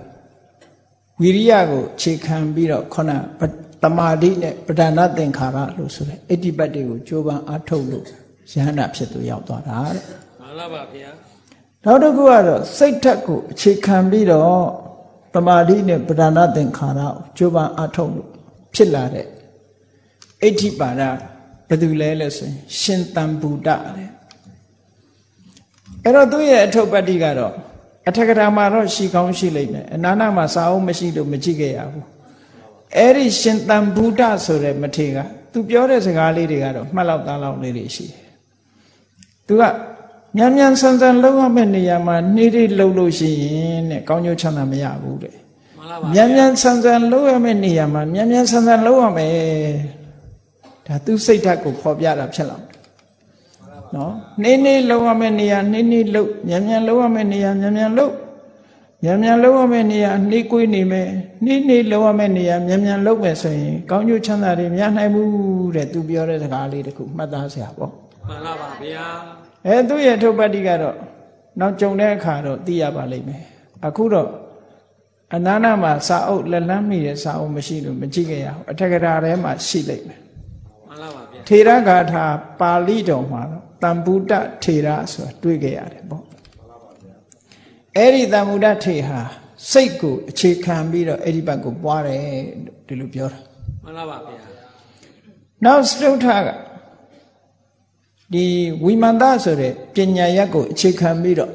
ကိုခြေခံပြီးတော့ခုနတမာတိနဲ့ပဋ္ဌာန်းသင်္ခါရလို့ဆိုတဲ့အဋ္ဌိပတ်တွေကိုကြိုးပမ်းအားထုတ်လို့ယဟန္တာဖြစ်သူရောက်သွားတာတဲ့မှန်ပါပါဗျာနောက်တစ်ခုကတော့စိတ်ဓာတ်ကိုအခြေခံပြီးတော့တမာတိနဲ့ပဋ္ဌာန်းသင်္ခါရကိုကြိုးပမ်းအားထုတ်လို့ဖြစ်လာတဲ့အဋ္ဌိပါဒဘယ်သူလဲလို့ဆိုရင်ရှင်သံဗုဒ္ဓတဲ့အဲ့တော့သူ့ရဲ့အထုပ္ပတ္တိကတော့အထက်ကထာမှာတော့ရှိကောင်းရှိလိမ့်မယ်အနာနာမှာစာအုပ်မရှိလို့မကြည့်ခဲ့ရဘူးအဲ့ဒီရှင်တန်ဗုဒ္ဓဆိုတဲ့မထေရကသူပြောတဲ့စကားလေးတွေကတော့မှတ်လောက်သားလောက်လေးတွေရှိတယ်သူကမြန်မြန်ဆန်ဆန်လုံးဝမဲ့နေရာမှာနှီးနှီးလှုပ်လို့ရှိရင်တဲ့ကောင်းကျိုးချမ်းသာမရဘူးတဲ့မြန်မြန်ဆန်ဆန်လုံးဝမဲ့နေရာမှာမြန်မြန်ဆန်ဆန်လုံးဝမယ်ဒါသူစိတ်ဓာတ်ကိုဖော်ပြတာဖြစ်လာနော်နှီးနှီးလုံးဝမဲ့နေရာနှီးနှီးလှုပ်မြန်မြန်လုံးဝမဲ့နေရာမြန်မြန်လှုပ်မြန်မြန်လုံးဝမဲ့နေရာနှီးကွေးနေမယ်နှီးနှီးလုံးဝမဲ့နေရာမြန်မြန်လှုပ်မယ်ဆိုရင်ကောင်းကျိုးချမ်းသာတွေမရနိုင်ဘူးတဲ့သူပြောတဲ့စကားလေးတခုမှတ်သားစရာပေါ့မှန်ပါဗျာသူ့ရဲ့ထုတ်ပတ်တိကတော့နောက်ကြုံတဲ့အခါတော့သိရပါလိမ့်မယ်အခုတော့အနာနာမှာစာအုပ်လက်လန်းမိတဲ့စာအုပ်မရှိလို့မကြည့်ခဲ့ရဘူးအထက်ကရာထဲမှာရှိလိမ့်မယ်မှန်ပါဗျာထေရဂါထာပါဠိတော်မှာတော့တံဗုဒ္ဓထေရဆိုတာတွေ့ခဲ့ရတယ်ပေါ့အဲ့ဒီတံဗုဒ္ဓထေဟာစိတ်ကိုအခြေခံပြီးတော့အဲ့ဒီဘက်ကိုပွားတယ်ဒီလိုပြောတာမှန်ပါဗျာနောက်စတုထကဒီဝိမန္တဆိုတဲ့ပညာရက်ကိုအခြေခံပြီးတော့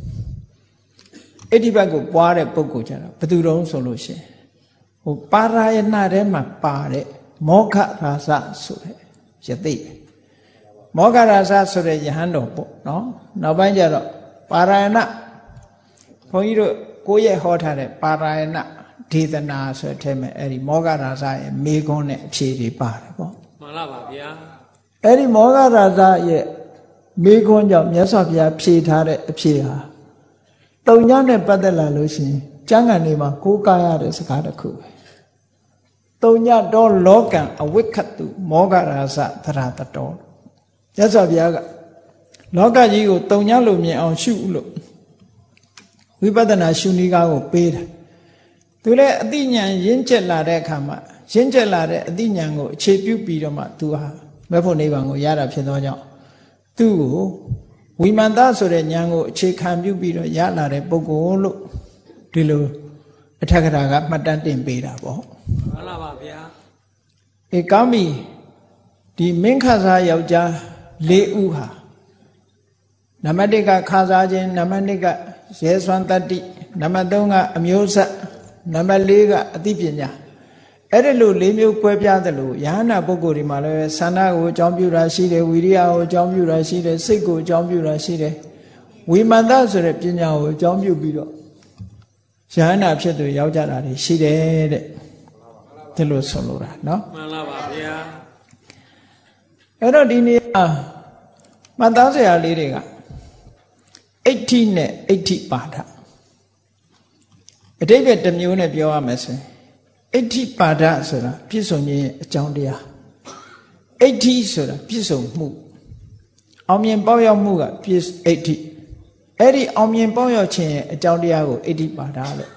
အဲ့ဒီဘက်ကိုပွားတဲ့ပုဂ္ဂိုလ်ကြတော့ဘယ်သူတုံးဆိုလို့ရှိရင်ဟိုပါရာယနာထဲမှာပါတဲ့မောခရာဇဆိုတဲ့ယသိမောခရာဇဆိုတဲ့ယဟန်တော်ပေါ့နော်နောက်ပိုင်းကျတော့ပါရာယနာဘုန်းကြီးတို့ကိုယ့်ရဲ့ဟောထားတဲ့ပါရာယနာဒေသနာဆိုတဲ့ထဲမှာအဲ့ဒီမောခရာဇရဲ့မေခွန်းနဲ့အဖြေတွေပါတယ်ပေါ့မှန်ပါဗျာအဲ့ဒီမောဂရာဇရဲ့မေခွန်းကြောင့်မြတ်စွာဘုရားဖြေထားတဲ့အဖြေဟာတုံညနဲ့ပတ်သက်လာလို့ရှိရင်ကျမ်းဂန်တွေမှာကိုးကားရတဲ့စကားတစ်ခုပဲတုံညတော်လောကံအဝိခတုမောဂရာဇသရတတော်မြတ်စွာဘုရားကလောကကြီးကိုတုံညလို့မြင်အောင်ရှုလို့ဝိပဿနာရှုနည်းကားကိုပေးတယ်သူလည်းအသိဉာဏ်ရင့်ကျက်လာတဲ့အခါမှာရင့်ကျက်လာတဲ့အသိဉာဏ်ကိုအခြေပြုပြီးတော့မှသူဟာမဲ့ဖို့နိဗ္ဗာန်ကိုရတာဖြစ်သောကြောင့်သူ့ကိုဝိမန္တဆိုတဲ့ဉာဏ်ကိုအခြေခံပြုပြီးတော့ရလာတဲ့ပုဂ္ဂိုလ်လို့ဒီလိုအထက်ကရာကမှတ်တမ်းတင်ပေးတာပေါ့မှန်ပါဗျာကောင်းပြီဒီမင်းခစားယောက်ျား၄ဦးဟာနံပါတ်1ကခစားခြင်းနံပါတ်2ကရဲစွမ်းတတ္တိနံပါတ်3ကအမျိုးဆက်နံပါတ်4ကအသိပညာအဲ့ဒီလို၄မျိုးကွဲပြားသလိုယဟနာပုဂ္ဂိုလ်တွေမှာလည်းသန္တာကိုအကြောင်းပြုတာရှိတယ်ဝိရိယကိုအကြောင်းပြုတာရှိတယ်စိတ်ကိုအကြောင်းပြုတာရှိတယ်ဝိမာန်တဆိုတဲ့ပညာကိုအကြောင်းပြုပြီးတော့ယဟနာဖြစ်သူရောက်ကြတာတွေရှိတယ်တဲ့ဒီလိုဆိုလိုတာနော်မှန်ပါဗျာအဲ့တော့ဒီနေ့မှတ်သားစရာလေးတွေကအဋ္ဌိနဲ့အဋ္ဌိပါဒအတိပ္ပယ်တစ်မျိုးနဲ့ပြောရမယ်ဆိုရင်အဋ္ဌိပါဒဆိုတာပြည့်စုံခြင်းအကြောင်းတရားအဋ္ဌိဆိုတာပြည့်စုံမှုအောင်မြင်ပေါက်ရောက်မှုကပြည့်အဋ္ဌိအဲ့ဒီအောင်မြင်ပေါက်ရောက်ခြင်းရဲ့အကြောင်းတရားကိုအဋ္ဌိပါဒလို့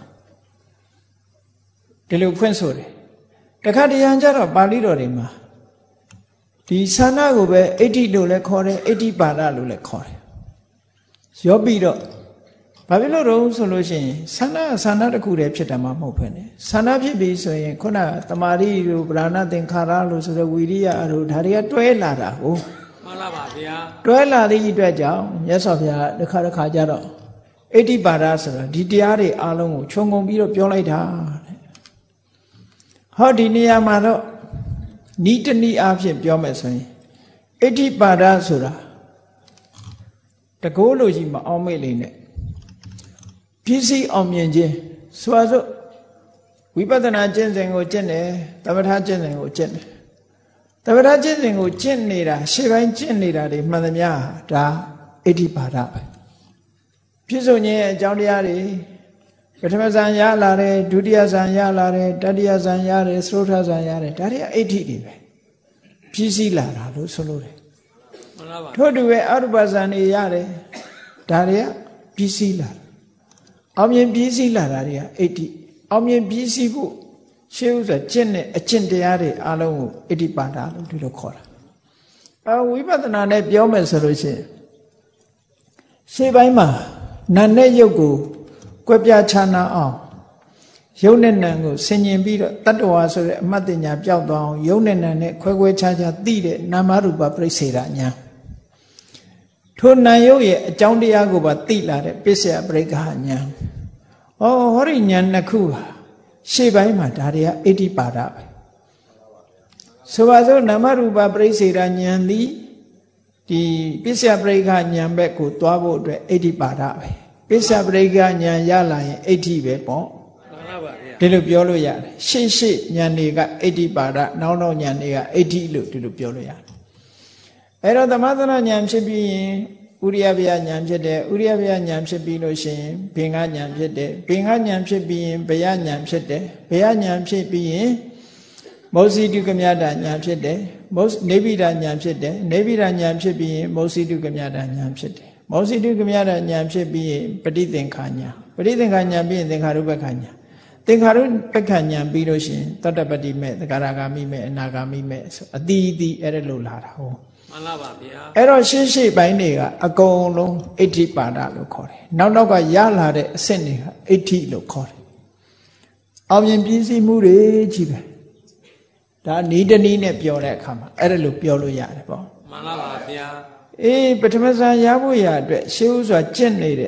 ဒီလိုဖွင့်ဆိုတယ်တခါတရံကျတော့ပါဠိတော်တွေမှာဒီဆန္ဒကိုပဲအဋ္ဌိလို့လည်းခေါ်တယ်အဋ္ဌိပါဒလို့လည်းခေါ်တယ်ရောပြီးတော့ဘာဖြစ်လို့တော့ဆိုလို့ရှိရင်ဆန္ဒတစ်ခုတည်းဖြစ်တယ်မှာမဟုတ်ဘဲနဲ့ဆန္ဒဖြစ်ပြီဆိုရင်ခုနတမာရီတို့ဗราဏသင်္ခါရလို့ဆိုတဲ့ဝိရိယတို့ဒါတွေကတွဲလာတာဟုတ်မှန်ပါဗျာတွဲလာတဲ့အတွက်ကြောင့်မြတ်စွာဘုရားတစ်ခါကြတော့အဋ္ဌိပါဒဆိုတာဒီတရားတွေအလုံးကိုခြုံငုံပြီးတော့ပြောလိုက်တာတဲ့ဟောဒီနေရာမှာတော့ဤတနည်းအားဖြင့်ပြောမယ်ဆိုရင်အဋ္ဌိပါဒဆိုတာတကိုးလို့ရှိမအောင်မေ့လိမ့်နဲ့ပြည့်စည်အောင်မြင်ခြင်းဆိုဆိုဝိပဿနာကျင့်စဉ်ကိုကျင့်တယ်သမထကျင့်စဉ်ကိုကျင့်တယ်သမထကျင့်စဉ်ကိုကျင့်နေတာရှေ့ပိုင်းကျင့်နေတာတွေမှန်သမျှဒါအဋ္ဌိပါဒပဲပြည့်စုံခြင်းရဲ့အကြောင်းတရားတွေပထမဇန်ရလာတယ်ဒုတိယဇန်ရလာတယ်တတိယဇန်ရတယ်သုထဇန်ရတယ်ဒါတွေအဋ္ဌိတွေပဲပြည့်စည်လာတာလို့ဆိုလို့တယ်ထို့တူပဲအရူပဇန်တွေရတယ်ဒါတွေကပြည့်စည်လာအောင်မြင်ပြည့်စည်လာတာတွေကအဋ္ဌိအောင်မြင်ပြည့်စည်ဖို့ရှေးဥစွာကျင့်တဲ့အကျင့်တရားတွေအလုံးကိုအဋ္ဌိပါဒလို့ဒီလိုခေါ်တာဝိပဿနာနဲ့ပြောမယ်ဆိုလို့ရှိရင်ရှေးပိုင်းမှာနာနဲ့ရုပ်ကိုကွဲပြားခြားနာအောင်ရုပ်နဲ့နာကိုဆင်ញင်ပြီးတော့တတ္တဝါဆိုတဲ့အမှတ်တင်ညာပျောက်သွားအောင်ရုပ်နဲ့နာနဲ့ခွဲခြားသိတဲ့နာမရူပပြိစ္ဆေဒညာထိုနာယုတ်ရဲ့အကြောင်းတရားကိုပါသိလာတဲ့ပစ္စယပရိက္ခညာဟောဒီညာနှစ်ခုဟာရှေ့ပိုင်းမှာဒါတွေကအဋ္ဌိပါဒပဲဆိုပါစို့နာမရူပပရိစ္ဆေဒဉာဏ်သည်ဒီပစ္စယပရိက္ခဉာဏ်ဘက်ကိုသွားဖို့အတွက်အဋ္ဌိပါဒပဲပစ္စယပရိက္ခဉာဏ်ရလာရင်အဋ္ဌိပဲပေါ့မှန်ပါပါဗျာဒီလိုပြောလို့ရတယ်ရှေ့ရှေ့ဉာဏ်တွေကအဋ္ဌိပါဒနောက်နောက်ဉာဏ်တွေကအဋ္ဌိလို့ဒီလိုပြောလို့ရတယ်အဲ့တော့သမထဉာဏ်ဖြစ်ပြီးရင်ဥရိယဗျာဉာဏ်ဖြစ်တယ်ဥရိယဗျာဉာဏ်ဖြစ်ပြီးလို့ရှိရင်ဘင်္ဂဉာဏ်ဖြစ်တယ်ဘင်္ဂဉာဏ်ဖြစ်ပြီးရင်ဘယဉာဏ်ဖြစ်တယ်ဘယဉာဏ်ဖြစ်ပြီးရင်မောဇိတုကမြတာဉာဏ်ဖြစ်တယ်နေဗိဒာဉာဏ်ဖြစ်တယ်နေဗိဒာဉာဏ်ဖြစ်ပြီးရင်မောဇိတုကမြတာဉာဏ်ဖြစ်တယ်မောဇိတုကမြတာဉာဏ်ဖြစ်ပြီးရင်ပဋိသင်္ခာဉာဏ်ပဋိသင်္ခာဉာဏ်ပြီးရင်သင်္ခါရုပ္ပခာဉာဏ်သင်္ခါရုပ္ပခာဉာဏ်ပြီးလို့ရှိရင်တတ္တပတ္တိမဲ့သဂရဂါမိမဲ့အနာဂါမိမဲ့ဆိုအတိအတိအဲ့ဒါလို့လာတာဟုတ်မှန်ပါပါဗျာအဲ့တော့ရှေ့ရှေ့ပိုင်းတွေကအကုန်လုံးအဋ္ဌိပါဒလို့ခေါ်တယ်နောက်နောက်ကရလာတဲ့အဆင့်တွေကအဋ္ဌိလို့ခေါ်တယ်အောင်မြင်ပြည့်စုံမှုတွေကြီးပဲဒါနီးတနည်းနဲ့ပြောတဲ့အခါမှာအဲ့ဒါလို့ပြောလို့ရတယ်ပေါ့မှန်ပါပါဗျာပထမဇန်ရဖို့ရအတွက်ရှေးဥစွာကျင့်နေတဲ့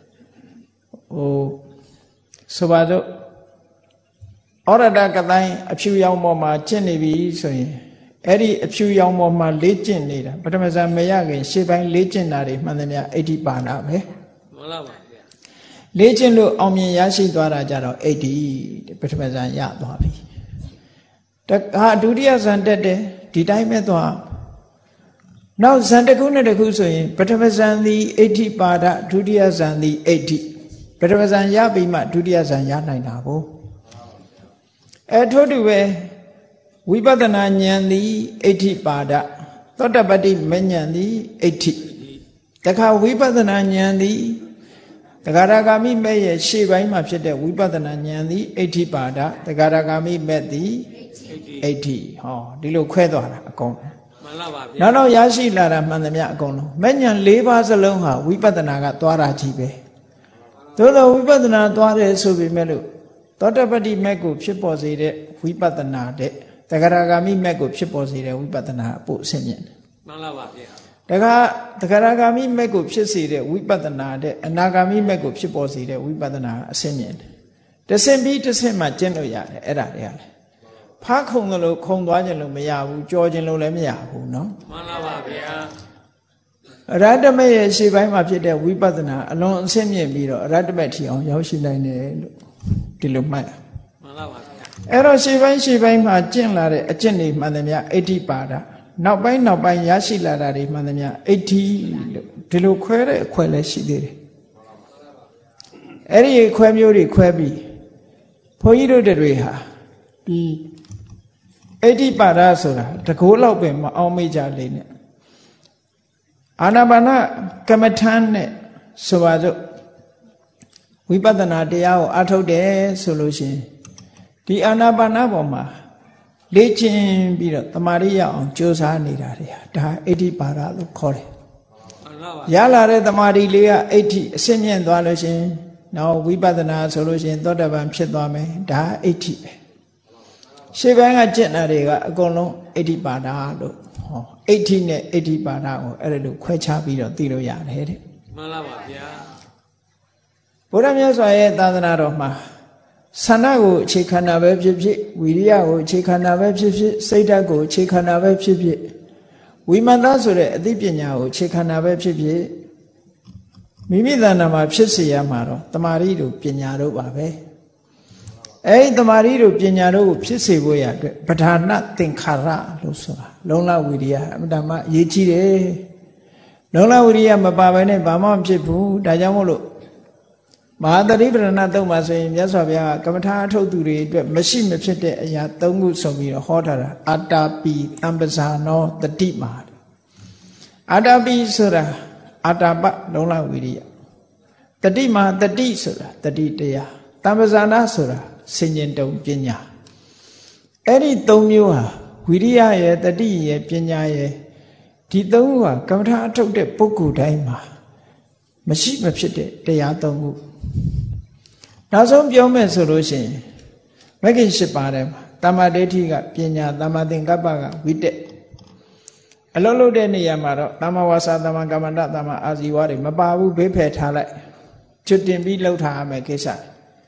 ဆိုပါတော့ဩရတကတိုင်းအဖြူရောင်ပေါ်မှာကျင့်နေပြီဆိုရင်အဲ့ဒီအဖြူရောင်ပေါ်မှာလေ့ကျင့်နေတာပထမဇန်မရခင်ရှေ့ပိုင်းလေ့ကျင့်တာတွေမှန်သမျှအဋ္ဌိပါဒပဲမှန်ပါပါဗျာလေ့ကျင့်လို့အောင်မြင်ရရှိသွားတာကြတော့အဋ္ဌိပထမဇန်ရသွားပြီဒုတိယဇန်တက်တယ်ဒီတိုင်းပဲသွားနောက်ဇန်တစ်ခုနဲ့တစ်ခုဆိုရင်ပထမဇန်သည်အဋ္ဌိပါဒဒုတိယဇန်သည်အဋ္ဌိပထမဇန်ရပြီးမှဒုတိယဇန်ရနိုင်တာကိုထို့တူပဲဝိပဿနာဉာဏ်သည်အဋ္ဌိပါဒသောတပတ္တိမဉဏ်သည်အဋ္ဌိတခါဝိပဿနာဉာဏ်သည်သဂရဂါမိမဲ့ရဲ့ရှေ့ပိုင်းမှာဖြစ်တဲ့ဝိပဿနာဉာဏ်သည်အဋ္ဌိပါဒသဂရဂါမိမဲ့သည်အဋ္ဌိဟောဒီလိုခွဲသွားတာအကုန်မှန်ပါပါဗျာနောက်ရရှိလာတာမှန်သမျှအကုန်လုံးမဲ့ဉာဏ်၄ပါးစလုံးဟာဝိပဿနာကသွားတာကြီးပဲသို့သောဝိပဿနာသွားတယ်ဆိုပေမဲ့လို့သောတပတ္တိမဲ့ကိုဖြစ်ပေါ်စေတဲ့ဝိပဿနာတဲ့သဂရဂါမိမဲ့ကိုဖြစ်ပေါ်စေတဲ့ဝိပဿနာအဖို့အဆင့်မြင့်တယ်မှန်ပါပါဗျာတခါသဂရဂါမိမဲ့ကိုဖြစ်စေတဲ့ဝိပဿနာတဲ့အနာဂါမိမဲ့ကိုဖြစ်ပေါ်စေတဲ့ဝိပဿနာအဆင့်မြင့်တယ်တစ်ဆင့်ပြီးတစ်ဆင့်မှကျင့်လို့ရတယ်အဲ့ဒါတွေကလည်းဖားခုံလို့ခုံသွားခြင်းလို့မရဘူးကြောခြင်းလို့လည်းမရဘူးเนาะမှန်ပါပါဗျာအရဟတမေရဲ့ရှေ့ပိုင်းမှာဖြစ်တဲ့ဝိပဿနာအလွန်အဆင့်မြင့်ပြီးတော့အရဟတမေထီအောင်ရောက်ရှိနိုင်တယ်လို့ဒီလိုမှတ်မှန်ပါပါဗျာအဲ့တော့ရှေ့ပိုင်းမှာကျင့်လာတဲ့အကျင့်တွေမှန်သမျှအဋ္ဌိပါဒနောက်ပိုင်းရရှိလာတာတွေမှန်သမျှအဋ္ဌိလို့ဒီလိုခွဲတဲ့အခွဲလည်းရှိသေးတယ်အဲ့ဒီခွဲမျိုးတွေခွဲပြီးဘုန်းကြီးတို့တွေဟာဒီအဋ္ဌိပါဒဆိုတာတကိုးလောက်ပဲမအောင်မေ့ကြလေနဲ့အာနာပါနကမ္မထမ်းနဲ့ဆိုပါစို့ဝိပဿနာတရားကိုအားထုတ်တယ်ဆိုလို့ရှိရင်ဒီအာနာပါနပေါ်မှာလေ့ကျင့်ပြီးတော့တမာရိရအောင်ကြိုးစားနေတာတွေဟာဒါအဋ္ဌိပါဒလို့ခေါ်တယ်ရလာတဲ့တမာရိလေးကအဋ္ဌိအစစ်မြင့်သွားလို့ရှိရင်နောက်ဝိပဿနာဆိုလို့ရှိရင်သောတပန်ဖြစ်သွားမယ်ဒါအဋ္ဌိပဲရှေ့ပိုင်းကကျင့်တာတွေကအကုန်လုံးအဋ္ဌိပါဒလို့ဟောအဋ္ဌိနဲ့အဋ္ဌိပါဒကိုအဲ့ဒါလိုခွဲခြားပြီးတော့သိလို့ရတယ်တဲ့မှန်ပါပါဗျာဘုရားမြတ်စွာရဲ့သာသနာတော်မှာဆန္ဒကိုအခြေခံတာပဲဖြစ်ဖြစ်ဝီရိယကိုအခြေခံတာပဲဖြစ်ဖြစ်စိတ်ဓာတ်ကိုအခြေခံတာပဲဖြစ်ဖြစ်ဝိမန္တဆိုတဲ့အသိပညာကိုအခြေခံတာပဲဖြစ်ဖြစ်မိမိတဏ္ဍာမှာဖြစ်စေရမှာတော့တမာရီတို့ပညာတို့ပါပဲအဲဒီတမာရီတို့ပညာတို့ကိုဖြစ်စေဖို့ရအတွက်ပဓာနသင်္ခါရလို့ဆိုတာလုံလဝိရိယအမှန်တမ်းအရေးကြီးတယ်လုံလဝိရိယမပါဘဲနဲ့ဘာမှမဖြစ်ဘူးဒါကြောင့်မို့လို့မဟာသတိပဋ္ဌာန်သုံးပါဆိုရင်မြတ်စွာဘုရားကကမ္မထာအထုတ်သူတွေအတွက်မရှိမဖြစ်တဲ့အရာ၃ခုဆိုပြီးတော့ဟောထားတာအာတာပိတံပဇာနောတတိမာအာတာပိဆိုတာအာတာပလုံလဝိရိယတတိမာတတိဆိုတာတတိတရားတံပဇာနာဆိုတာစဉ္ကျင်တုံပညာအဲ့ဒီ၃မျိုးဟာဝိရိယရဲ့တတိရဲ့ပညာရဲ့ဒီ၃ခုဟာကမ္မထာအထုတ်တဲ့ပုဂ္ဂိုလ်တိုင်းမှာမရှိမဖြစ်တဲ့တရား၃ခုနောက်ဆုံးပြောမယ်ဆိုလို့ရှိရင်မဂ္ဂင်၈ပါးထဲမှာတမ္မာဒိဋ္ဌိကပညာတမ္မာသင်္ကပ္ပကဝိတက်အလုံးလုံးတဲ့နေရာမှာတော့တမ္မာဝါစာတမ္မာကမ္မန္တတမ္မာအာဇီဝတွေမပါဘူးဘေးဖယ်ထားလိုက်ကျွတ်တင်ပြီးလှုပ်ထားရမယ်ကိစ္စ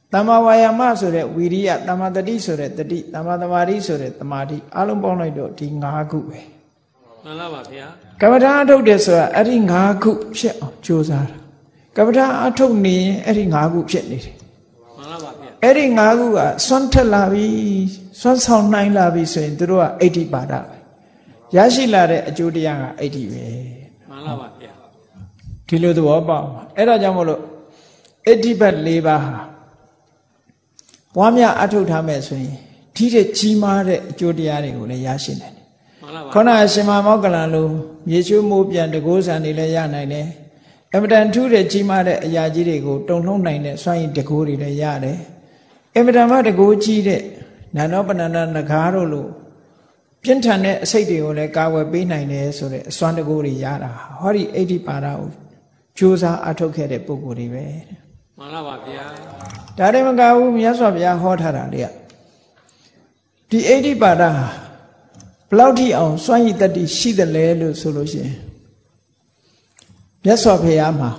သမ္မာဝါယာမဆိုတဲ့ဝီရိယသမ္မာတတိဆိုတဲ့တတိသမ္မာသမာဓိဆိုတဲ့သမာဓိအလုံးပေါင်းလိုက်တော့ဒီ5ခုပဲမှန်လားပါဗျာကမ္မထာအထုတ်တယ်ဆိုတာအဲ့ဒီ5ခုဖြစ်အောင်ကြိုးစားတာကမ္မထာအထုတ်နေရင်အဲ့ဒီ5ခုဖြစ်နေတယ်မှန်လားပါဗျာအဲ့ဒီ5ခုကစွန့်ထက်လာပြီစွန့်ဆောင်နိုင်လာပြီဆိုရင်တို့ကအဋ္ဌိပါဒပဲရရှိလာတဲ့အကျိုးတရားကအဋ္ဌိပဲမှန်လားပါဗျာဒီလိုသဘောပေါက်အဲ့ဒါကြောင့်မို့လို့အဋ္ဌိပတ်၄ပါးဟာပွားများအထုတ်ထားမယ်ဆိုရင်ဒီတဲ့ကြီးမားတဲ့အကျိုးတရားတွေကိုလည်းရရှိနိုင်တယ်ခုနအရှင်မမောက္ကလံလိုမြေချိုးမိုးပြန်တကိုးဆံတွေလည်းရနိုင်တယ်အမတန်ထူးတဲ့ကြီးမားတဲ့အရာကြီးတွေကိုတုံ့နှုံနိုင်တဲ့စွမ်းရည်တကိုးတွေလည်းရတယ်အမတန်မှတကိုးကြီးတဲ့နာနောပဏ္ဏနဂါးတို့လိုပြင်းထန်တဲ့အစိတ်တွေကိုလည်းကာဝယ်ပေးနိုင်တယ်ဆိုတဲ့အစွမ်းတကိုးတွေရတာဟောဒီအဋ္ဌိပါဒကိုကြိုးစားအထုတ်ခဲ့တဲ့ပုဂ္ဂိုလ်တွေပဲမှန်လားပါဗျာဒါတည်းမကဘူးမြတ်စွာဘုရားဟောထားတာလေဒီအဋ္ဌိပါဒဟာဘလောက်ထိအောင်စွမ်းရည်တတ္တိရှိတယ်လဲလို့ဆိုလို့ရှိရင်မြတ်စွာဘုရားမှာ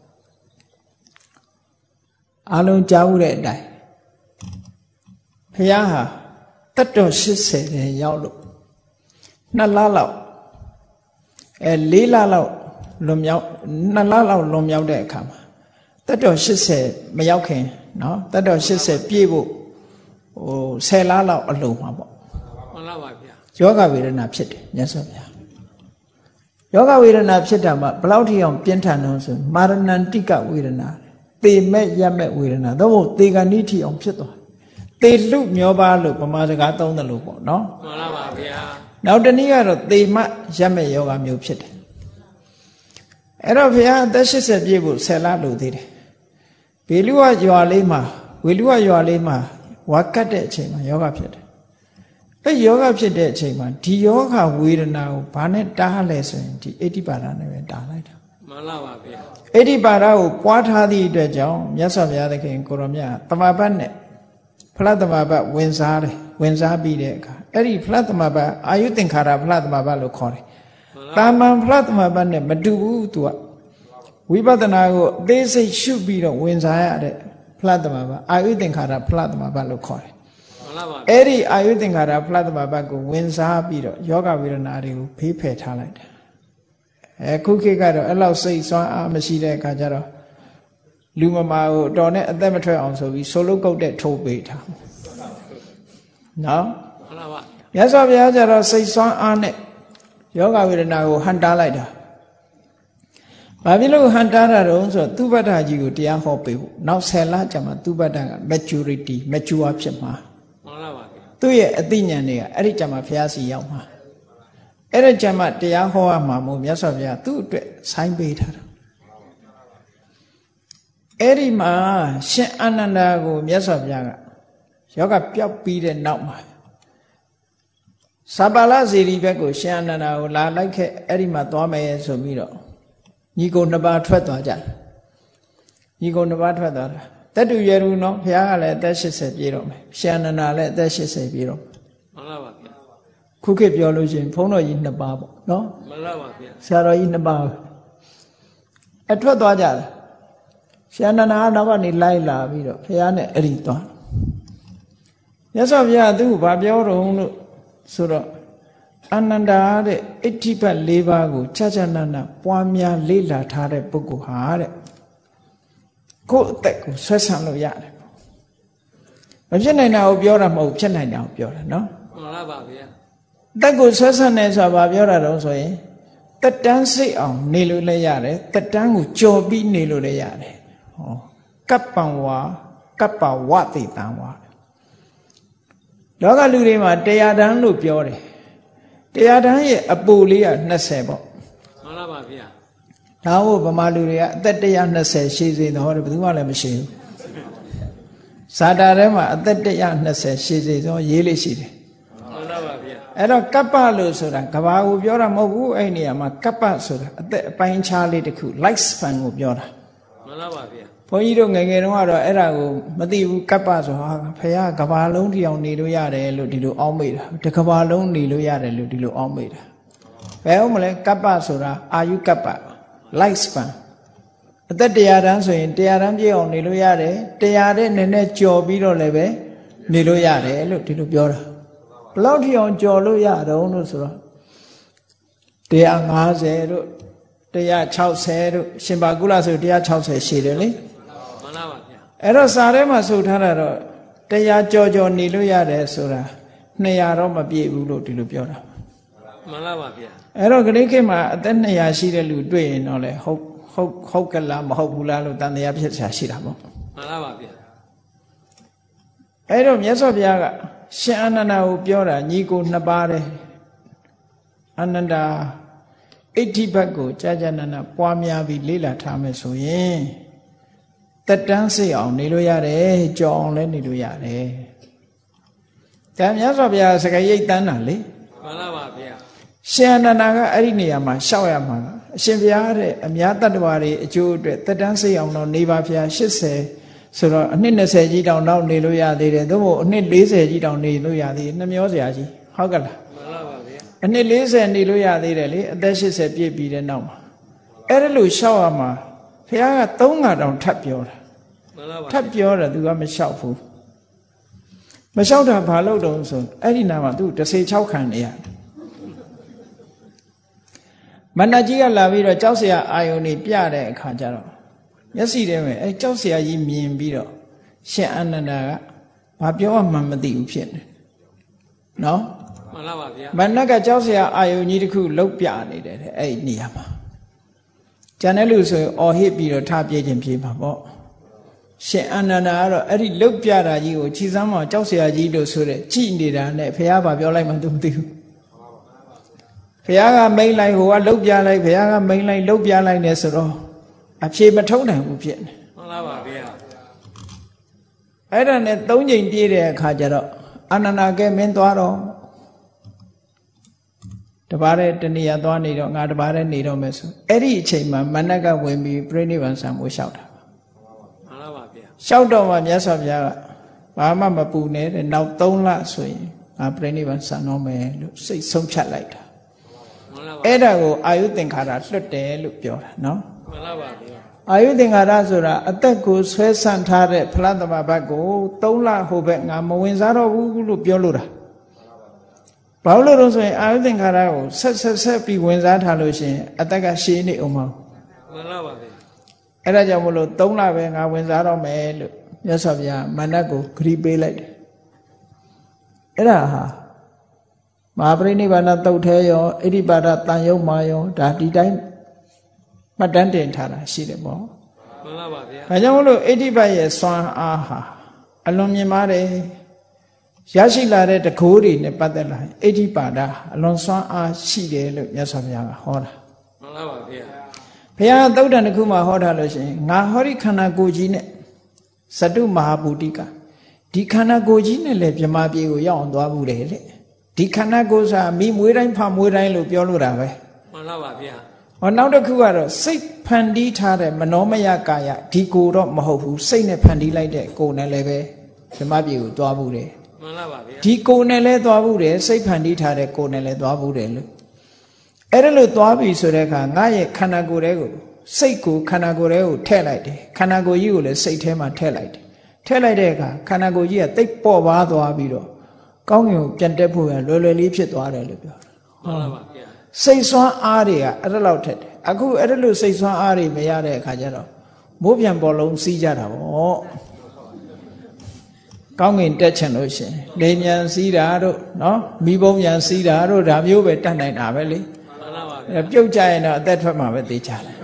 အလုံးကြားမှုတဲ့အတိုင်းဘုရားဟာတတ်တော်80တဲ့ရောက်လို့2လလောက်4လလောက်လွန်မြောက်2လလောက်လွန်မြောက်တဲ့အခါမှာတတ်တော်80မရောက်ခင်နော်တတ်တော်80ပြည့်ဖို့10လလောက်အလုံးမှာပေါ့မှန်လားပါဗျာယောဂဝေဒနာဖြစ်တယ်မြတ်စွာဘုရားယောဂဝေဒနာဖြစ်တာမှဘလောက်ထိအောင်ပြင်းထန်တော့ဆိုမာရဏန္တိကဝေဒနာသေမဲ့ရမဲ့ဝေဒနာတော့မို့သေကဏိထိအောင်ဖြစ်သွားသေလူမျောပါလို့ပမာစကားသုံးတယ်လို့ပေါ့နော်မှန်လားပါဗျာနောက်တနည်းကတော့သေမရမဲ့ယောဂမျိုးဖြစ်တယ်အဲ့တော့ဘုရားအသက်80ပြည့်ဖို့10လလိုသေးတယ်ဘေလူဝရွာလေးမှာဝေလူဝရွာလေးမှာဝါကတ်တဲ့အချိန်မှာယောဂဖြစ်တယ်အဲ့ယောဂဖြစ်တဲ့အချိန်မှာဒီယောဂဝေဒနာကိုဘာနဲ့တားလဲဆိုရင်ဒီအဋ္ဌိပါဒနဲ့ပဲတားလိုက်တာမှန်လားပါဗျာအဋ္ဌိပါဒကိုပွားထားသည့်အတွက်ကြောင့်မြတ်စွာဘုရားသခင်ကိုရောမြတ်တမဘတ်နဲ့ဖလားတမဘတ်ဝင်စားတယ်ဝင်စားပြီးတဲ့အခါအဲ့ဒီဖလားတမဘတ်အာယုသင်္ခါရဖလားတမဘတ်လို့ခေါ်တယ်တာမန်ဖလားတမဘတ်နဲ့မတူဘူးသူကဝိပဿနာကိုအသေးစိတ်ရှုပြီးတော့ဝင်စားရတဲ့ဖလားတမဘတ်အာယုသင်္ခါရဖလားတမဘတ်လို့ခေါ်တယ်အဲ့ဒီအာယုသင်္ခါရဖလားတမဘတ်ကိုဝင်စားပြီးတော့ယောဂဝေဒနာတွေကိုဖေးဖယ်ထားလိုက်တယ်ခုခေတ်ကတော့အဲ့လောက်စိတ်ဆွမ်းအားမရှိတဲ့အခါကျတော့လူမမာကိုတော်နဲ့အသက်မထွက်အောင်ဆိုပြီးဆိုလုတ်ကုတ်တဲ့ထိုးပေးထားနော်မှန်ပါပါမြတ်စွာဘုရားကျတော့စိတ်ဆွမ်းအားနဲ့ယောဂဝေဒနာကိုဟန်တားလိုက်တာဘာဖြစ်လို့ဟန်တားတာတုံးဆိုသူပတ္တကြီးကိုတရားဟောပေးဖို့နောက်10လကြာမှသူပတ္တက maturity mature ဖြစ်မှာမှန်ပါပါသူ့ရဲ့အသိဉာဏ်တွေကအဲ့ဒီကြာမှဘုရားစီရောက်မှာအဲ့ဒီကြာမှတရားဟောရမှာမို့မြတ်စွာဘုရားသူ့အတွက်ဆိုင်းပေးထားတာအဲ့ဒီမှာရှင်အာနန္ဒာကိုမြတ်စွာဘုရားကယောဂပျောက်ပြီးတဲ့နောက်မှာသဗ္ဗလဇေရီဘက်ကိုရှင်အာနန္ဒာကိုလာလိုက်ခဲ့အဲ့ဒီမှာသွားမယ်ဆိုပြီးတော့ညီကိုနှစ်ပါးထွက်သွားကြတယ်ညီကိုနှစ်ပါးထွက်သွားတာတတူရရူနော်ဘုရားကလည်းအသက်80ပြည့်တော့မယ်ရှင်အာနန္ဒာလည်းအသက်80ပြည့်တော့မှန်ပါပါဗျာခုခေတ်ပြောလို့ရှိရင်ဘုန်းတော်ကြီးနှစ်ပါးပေါ့နော်မှန်ပါပါဗျာဆရာတော်ကြီးနှစ်ပါးအထွက်သွားကြတယ်ရှင်အာနန္ဒာနောက်ကနေလိုက်လာပြီးတော့ဘုရားနဲ့အဲ့ဒီသွားမြတ်စွာဘုရားသူ့ကိုဗာပြောတော့လို့ဆိုတော့အာနန္ဒာတဲ့အဋ္ဌိပတ်၄ပါးကိုခြားခြားနာနာပွားများလေ့လာထားတဲ့ပုဂ္ဂိုလ်ဟာတဲ့ကိုယ်အသက်ကိုဆွဲဆန့်လို့ရတယ်မဖြစ်နိုင်တာကိုပြောတာမဟုတ်ဖြစ်နိုင်တာကိုပြောတာနော်မှန်ပါပါဗျာအသက်ကိုဆွဲဆန့်နေဆိုတာဘာပြောတာတုံးဆိုရင်တက်တန်းစိတ်အောင်နေလို့လည်းရတယ်တက်တန်းကိုကြော်ပြီးနေလို့လည်းရတယ်ဟောကပ္ပံဝါကပ္ပဝတိတံဝါလောကလူတွေမှာတရားတန်းလို့ပြောတယ်တရားတန်းရဲ့အပူလေးက20ပေါ့မှန်ပါပါဗျာဒါဟုတ်ဗမာလူတွေကအသက်120ရှိစေတော့ဘယ်သူမှလည်းမရှိဘူးဇာတာထဲမှာအသက်120ရှိစေတော့ရေးလေးရှိတယ်မှန်ပါပါဗျာအဲ့တော့ကပ္ပလို့ဆိုတာကဘာကိုပြောတာမဟုတ်ဘူးအဲ့နေရာမှာကပ္ပဆိုတာအသက်အပိုင်းခြားလေးတစ်ခု life span ကိုပြောတာမှန်ပါပါဗျာဘုန်းကြီးတို့ငယ်ငယ်တုန်းကတော့အဲ့ဒါကိုမသိဘူးကပ္ပဆိုဟာဖះကဘာလုံးထီအောင်နေလို့ရတယ်လို့ဒီလိုအောင်းမိတာတကဘာလုံးနေလို့ရတယ်လို့ဒီလိုအောင်းမိတာဘယ်ဟုတ်မလဲကပ္ပဆိုတာအာယုကပ္ပ life span အသက်100တန်းဆိုရင်100တန်းပြည့်အောင်နေလို့ရတယ်100တဲ့နည်းနည်းကြော်ပြီးတော့လည်းပဲနေလို့ရတယ်လို့ဒီလိုပြောတာဘယ်လောက်ထိအောင်ကြော်လို့ရတော့လို့ဆိုတော့150တို့160တို့ရှင်ဘာကုလဆို160ရှိတယ်လေမှန်လားပါဗျာအဲ့တော့စာထဲမှာဆိုထားတာတော့100ကြော်နေလို့ရတယ်ဆိုတာ200တော့မပြည့်ဘူးလို့ဒီလိုပြောတာမှန်လားပါဗျာအဲ့တော့ခရစ်ခေတ်မှာအသက်200ရှိတဲ့လူတွေ့ရင်တော့လေဟုတ်ကလားမဟုတ်ဘူးလားလို့တန်တရားဖြစ်ရှာရှိတာပေါ့မှန်လားပါဗျာအဲ့တော့မြတ်စွာဘုရားကရှင်အာနန္ဒာကိုပြောတာညီကို2ပါးတဲ့အာနန္ဒာအဋ္ဌိဘတ်ကိုကြာကြာနာနာပွားများပြီးလေ့လာထားမယ်ဆိုရင်တက်တန်းစိတ်အောင်နေလို့ရတယ်ကြော်အောင်လည်းနေလို့ရတယ်ဒါမြတ်စွာဘုရားစကားရိတ်တန်းတာလေမှန်လားပါဗျာရှင်အာနန္ဒာကအဲ့ဒီနေရာမှာရှောက်ရမှာအရှင်ဘုရားတဲ့အများတတ္တဝါတွေအကျိုးအတွက်တက်တန်းစိတ်အောင်တော့နေပါဗျာ80ဆိုတော့အနှစ်20ကြီးတောင်တော့နေလို့ရသေးတယ်သို့မဟုတ်အနှစ်40ကြီးတောင်နေလို့ရသေးတယ်နှမျောစရာကြီးဟုတ်ကလားမှန်လားပါဗျာအနှစ်40နေလို့ရသေးတယ်လေအသက်80ပြည့်ပြီးတဲ့နောက်မှာအဲ့ဒါလို့ရှောက်ရမှာဘုရားက3ခါတောင်ထပ်ပြောတာမှန်လားပါထပ်ပြောတာသူကမလျှောက်ဘူးမလျှောက်တာဘာလို့တုံးဆိုအဲ့ဒီနာမှာသူ16ခံနေရတယ်မန္တကြီးကလာပြီးတော့ကြောက်เสียအာယုန်နေပြတဲ့အခါကျတော့မျက်စိထဲမှာအဲကြောက်เสียကြီးမြင်ပြီးတော့ရှင်အာနန္ဒာကဘာပြောမှမသိဘူးဖြစ်နေနော်မှန်လားပါဗျာမန္တကကြောက်เสียအာယုန်ကြီးတစ်ခုလှုပ်ပြနေတယ်တဲ့အဲ့ဒီနေရာမှာကျန်တဲ့လူဆိုရင်အော်ဟစ်ပြီးတော့ထပြေးခြင်းပြေးမှာပေါ့ရှင်အာနန္ဒာကတော့အဲ့ဒီလှုပ်ပြတာကြီးကိုခြိစမ်းမကြောက်เสียကြီးလို့ဆိုတဲ့ကြည်နေတာနဲ့ဘုရားဘာပြောလိုက်မှသူမသိဘူးဘုရားကမိန်လိုက်ဟိုကလှုပ်ပြလိုက်ဘုရားကမိန်လိုက်လှုပ်ပြလိုက်နေဆိုတော့အဖြေမထုံးနိုင်ဘူးဖြစ်နေမှန်လားပါဗျာအဲ့ဒါနဲ့3ချိန်ပြေးတဲ့အခါကျတော့အာနန္ဒာကဲမင်းသွားတော့တပါးတဲ့တဏှာသွားနေတော့ငါတပါးတဲ့နေတော့မယ်ဆိုအဲ့ဒီအချိန်မှာမနက်ကဝင်ပြီးပြိဋိဘံဆံမိုးလျှောက်တာမှန်လားပါဗျာလျှောက်တော့မှမြတ်စွာဘုရားကဘာမှမပူနဲ့တဲ့နောက်3လဆိုရင်ငါပြိဋိဘံဆံတော့မယ်လို့စိတ်ဆုံးဖြတ်လိုက်တာအဲ့ဒါကိုအာယုသင်္ခါရလွတ်တယ်လို့ပြောတာနော်မှန်လားပါဗျာအာယုသင်္ခါရဆိုတာအသက်ကိုဆွဲဆန့်ထားတဲ့ဖလားသမဘတ်ကို3လဟိုဘက်ငါမဝင်စားတော့ဘူးလို့ပြောလို့တာဘာလို့လဲဆိုရင်အာယုသင်္ခါရကိုဆက်ပြီးဝင်စားထားလို့ရှိရင်အသက်ကရှည်နေအောင်မမှန်လားပါဗျာအဲ့ဒါကြောင့်မလို့3လပဲငါဝင်စားတော့မယ်လို့မြတ်စွာဘုရားမန္တကိုဂရိပေးလိုက်တယ်အဲ့ဒါဟာမဟာပရိနိဗ္ဗာန်သုတ်သေးရောဣတိပါဒတန်ယုတ်မာရောဒါဒီတိုင်းမှတ်တမ်းတင်ထားတာရှိတယ်ပေါ့မှန်လားပါဗျာဒါကြောင့်မလို့ဣတိပတ်ရဲ့စွမ်းအားဟာအလွန်မြင့်မားတယ်ရရှိလာတဲ့တကိုးတွေနဲ့ပတ်သက်လာဣတိပါဒအလွန်စွမ်းအားရှိတယ်လို့မြတ်စွာဘုရားကဟောတာမှန်လားပါဗျာဘုရားသုတ်တန်တစ်ခုမှဟောထားလို့ရှိရင်ငါဟောဒီခန္ဓာကိုယ်ကြီးနဲ့သတုမဟာဘူတိကဒီခန္ဓာကိုယ်ကြီးနဲ့လည်းမြမပြေကိုရောက်အောင်သွားဘူးလေဒီခန္ဓာကိုယ်စာမိမွေးတိုင်းဖမွေးတိုင်းလို့ပြောလို့တာပဲမှန်လားပါဗျာဟောနောက်တစ်ခုကတော့စိတ်ဖန်တီးထားတဲ့မနောမယကာယဒီကိုယ်တော့မဟုတ်ဘူးစိတ်နဲ့ဖန်တီးလိုက်တဲ့ကိုယ်နဲ့လည်းပဲဓမ္မပြေကိုသွားဘူးတယ်မှန်လားပါဗျာဒီကိုယ်နဲ့လည်းသွားဘူးတယ်စိတ်ဖန်တီးထားတဲ့ကိုယ်နဲ့လည်းသွားဘူးတယ်လို့အဲ့ဒါလို့သွားပြီဆိုတဲ့အခါငါရဲ့ခန္ဓာကိုယ်တွေကိုစိတ်ကိုခန္ဓာကိုယ်တွေကိုထည့်လိုက်တယ်ခန္ဓာကိုယ်ကြီးကိုလည်းစိတ်ထဲမှာထည့်လိုက်တယ်ထည့်လိုက်တဲ့အခါခန္ဓာကိုယ်ကြီးကတိတ်ပေါ့ပါသွားပြီးတော့ကောင်းကင်ကိုပြန်တက်ဖို့ရလွယ်လွယ်လေးဖြစ်သွားတယ်လို့ပြောတာမှန်လားပါဗျာစိတ်ဆွမ်းအားတွေကအဲ့ဒါလောက်ထက်တယ်အခုအဲ့ဒါလို့စိတ်ဆွမ်းအားတွေမရတဲ့အခါကျတော့မိုးပြန်ပေါ်လုံးစီးကြတာပေါ့ကောင်းကင်တက်ချင်လို့ရှင်လေမြန်စီးတာတို့နော်မိဘုံမြန်စီးတာတို့ဒါမျိုးပဲတတ်နိုင်တာပဲလေမှန်လားပါဗျာပြုတ်ကြရင်တော့အသက်ထွက်မှာပဲသိကြတယ်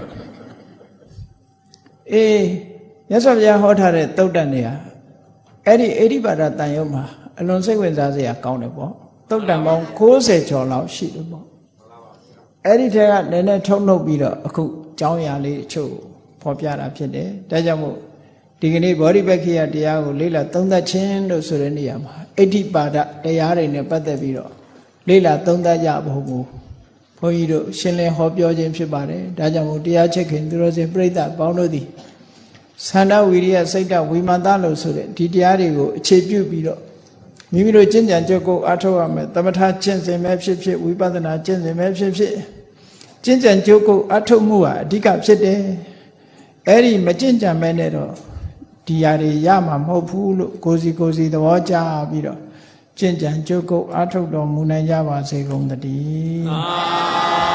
အေးမြတ်စွာဘုရားဟောထားတဲ့သုတ်တန်တွေဟာအဲ့ဒီဣတိပါဒတန်ယုံမှာအလွန်စိတ်ဝင်စားစရာကောင်းတယ်ပေါ့သုတ်တန်ပေါင်း60ကျော်လောက်ရှိတယ်ပေါ့အဲ့ဒီထဲကနည်းနည်းထုံနှုတ်ပြီးတော့အခုကြောင်းရာလေးအချို့ဖော်ပြတာဖြစ်တယ်ဒါကြောင့်မို့ဒီကနေ့ဗောဓိပက္ခိယတရားကိုလေ့လာသုံးသပ်ခြင်းလို့ဆိုတဲ့နေရာမှာဣတိပါဒတရားတွေနဲ့ပတ်သက်ပြီးတော့လေ့လာသုံးသပ်ကြဖို့ဘုန်းကြီးတို့ရှင်းလင်းဟောပြောခြင်းဖြစ်ပါတယ်ဒါကြောင့်မို့တရားချက်ခင်သူတော်စင်ပြိဿပေါင်းတို့သည်သန္တာဝိရိယစိတ်တဝိမာန်တလို့ဆိုတဲ့ဒီတရားတွေကိုအခြေပြုပြီးတော့မိမိတို့ကျင့်ကြံကြုတ်ကိုအားထုတ်ရမယ်သမထကျင့်စဉ်ပဲဖြစ်ဖြစ်ဝိပဿနာကျင့်စဉ်ပဲဖြစ်ဖြစ်ကျင့်ကြံကြုတ်ကိုအားထုတ်မှုဟာအဓိကဖြစ်တယ်အဲ့ဒီမကျင့်ကြံမဲနဲ့တော့ဒီຢာတွေရမှာမဟုတ်ဘူးလို့ကိုစီသဘောကျပြီးတော့ကျင့်ကြံကြုတ်ကုတ်အားထုတ်တော်မူနိုင်ကြပါစေကုန်သတည်း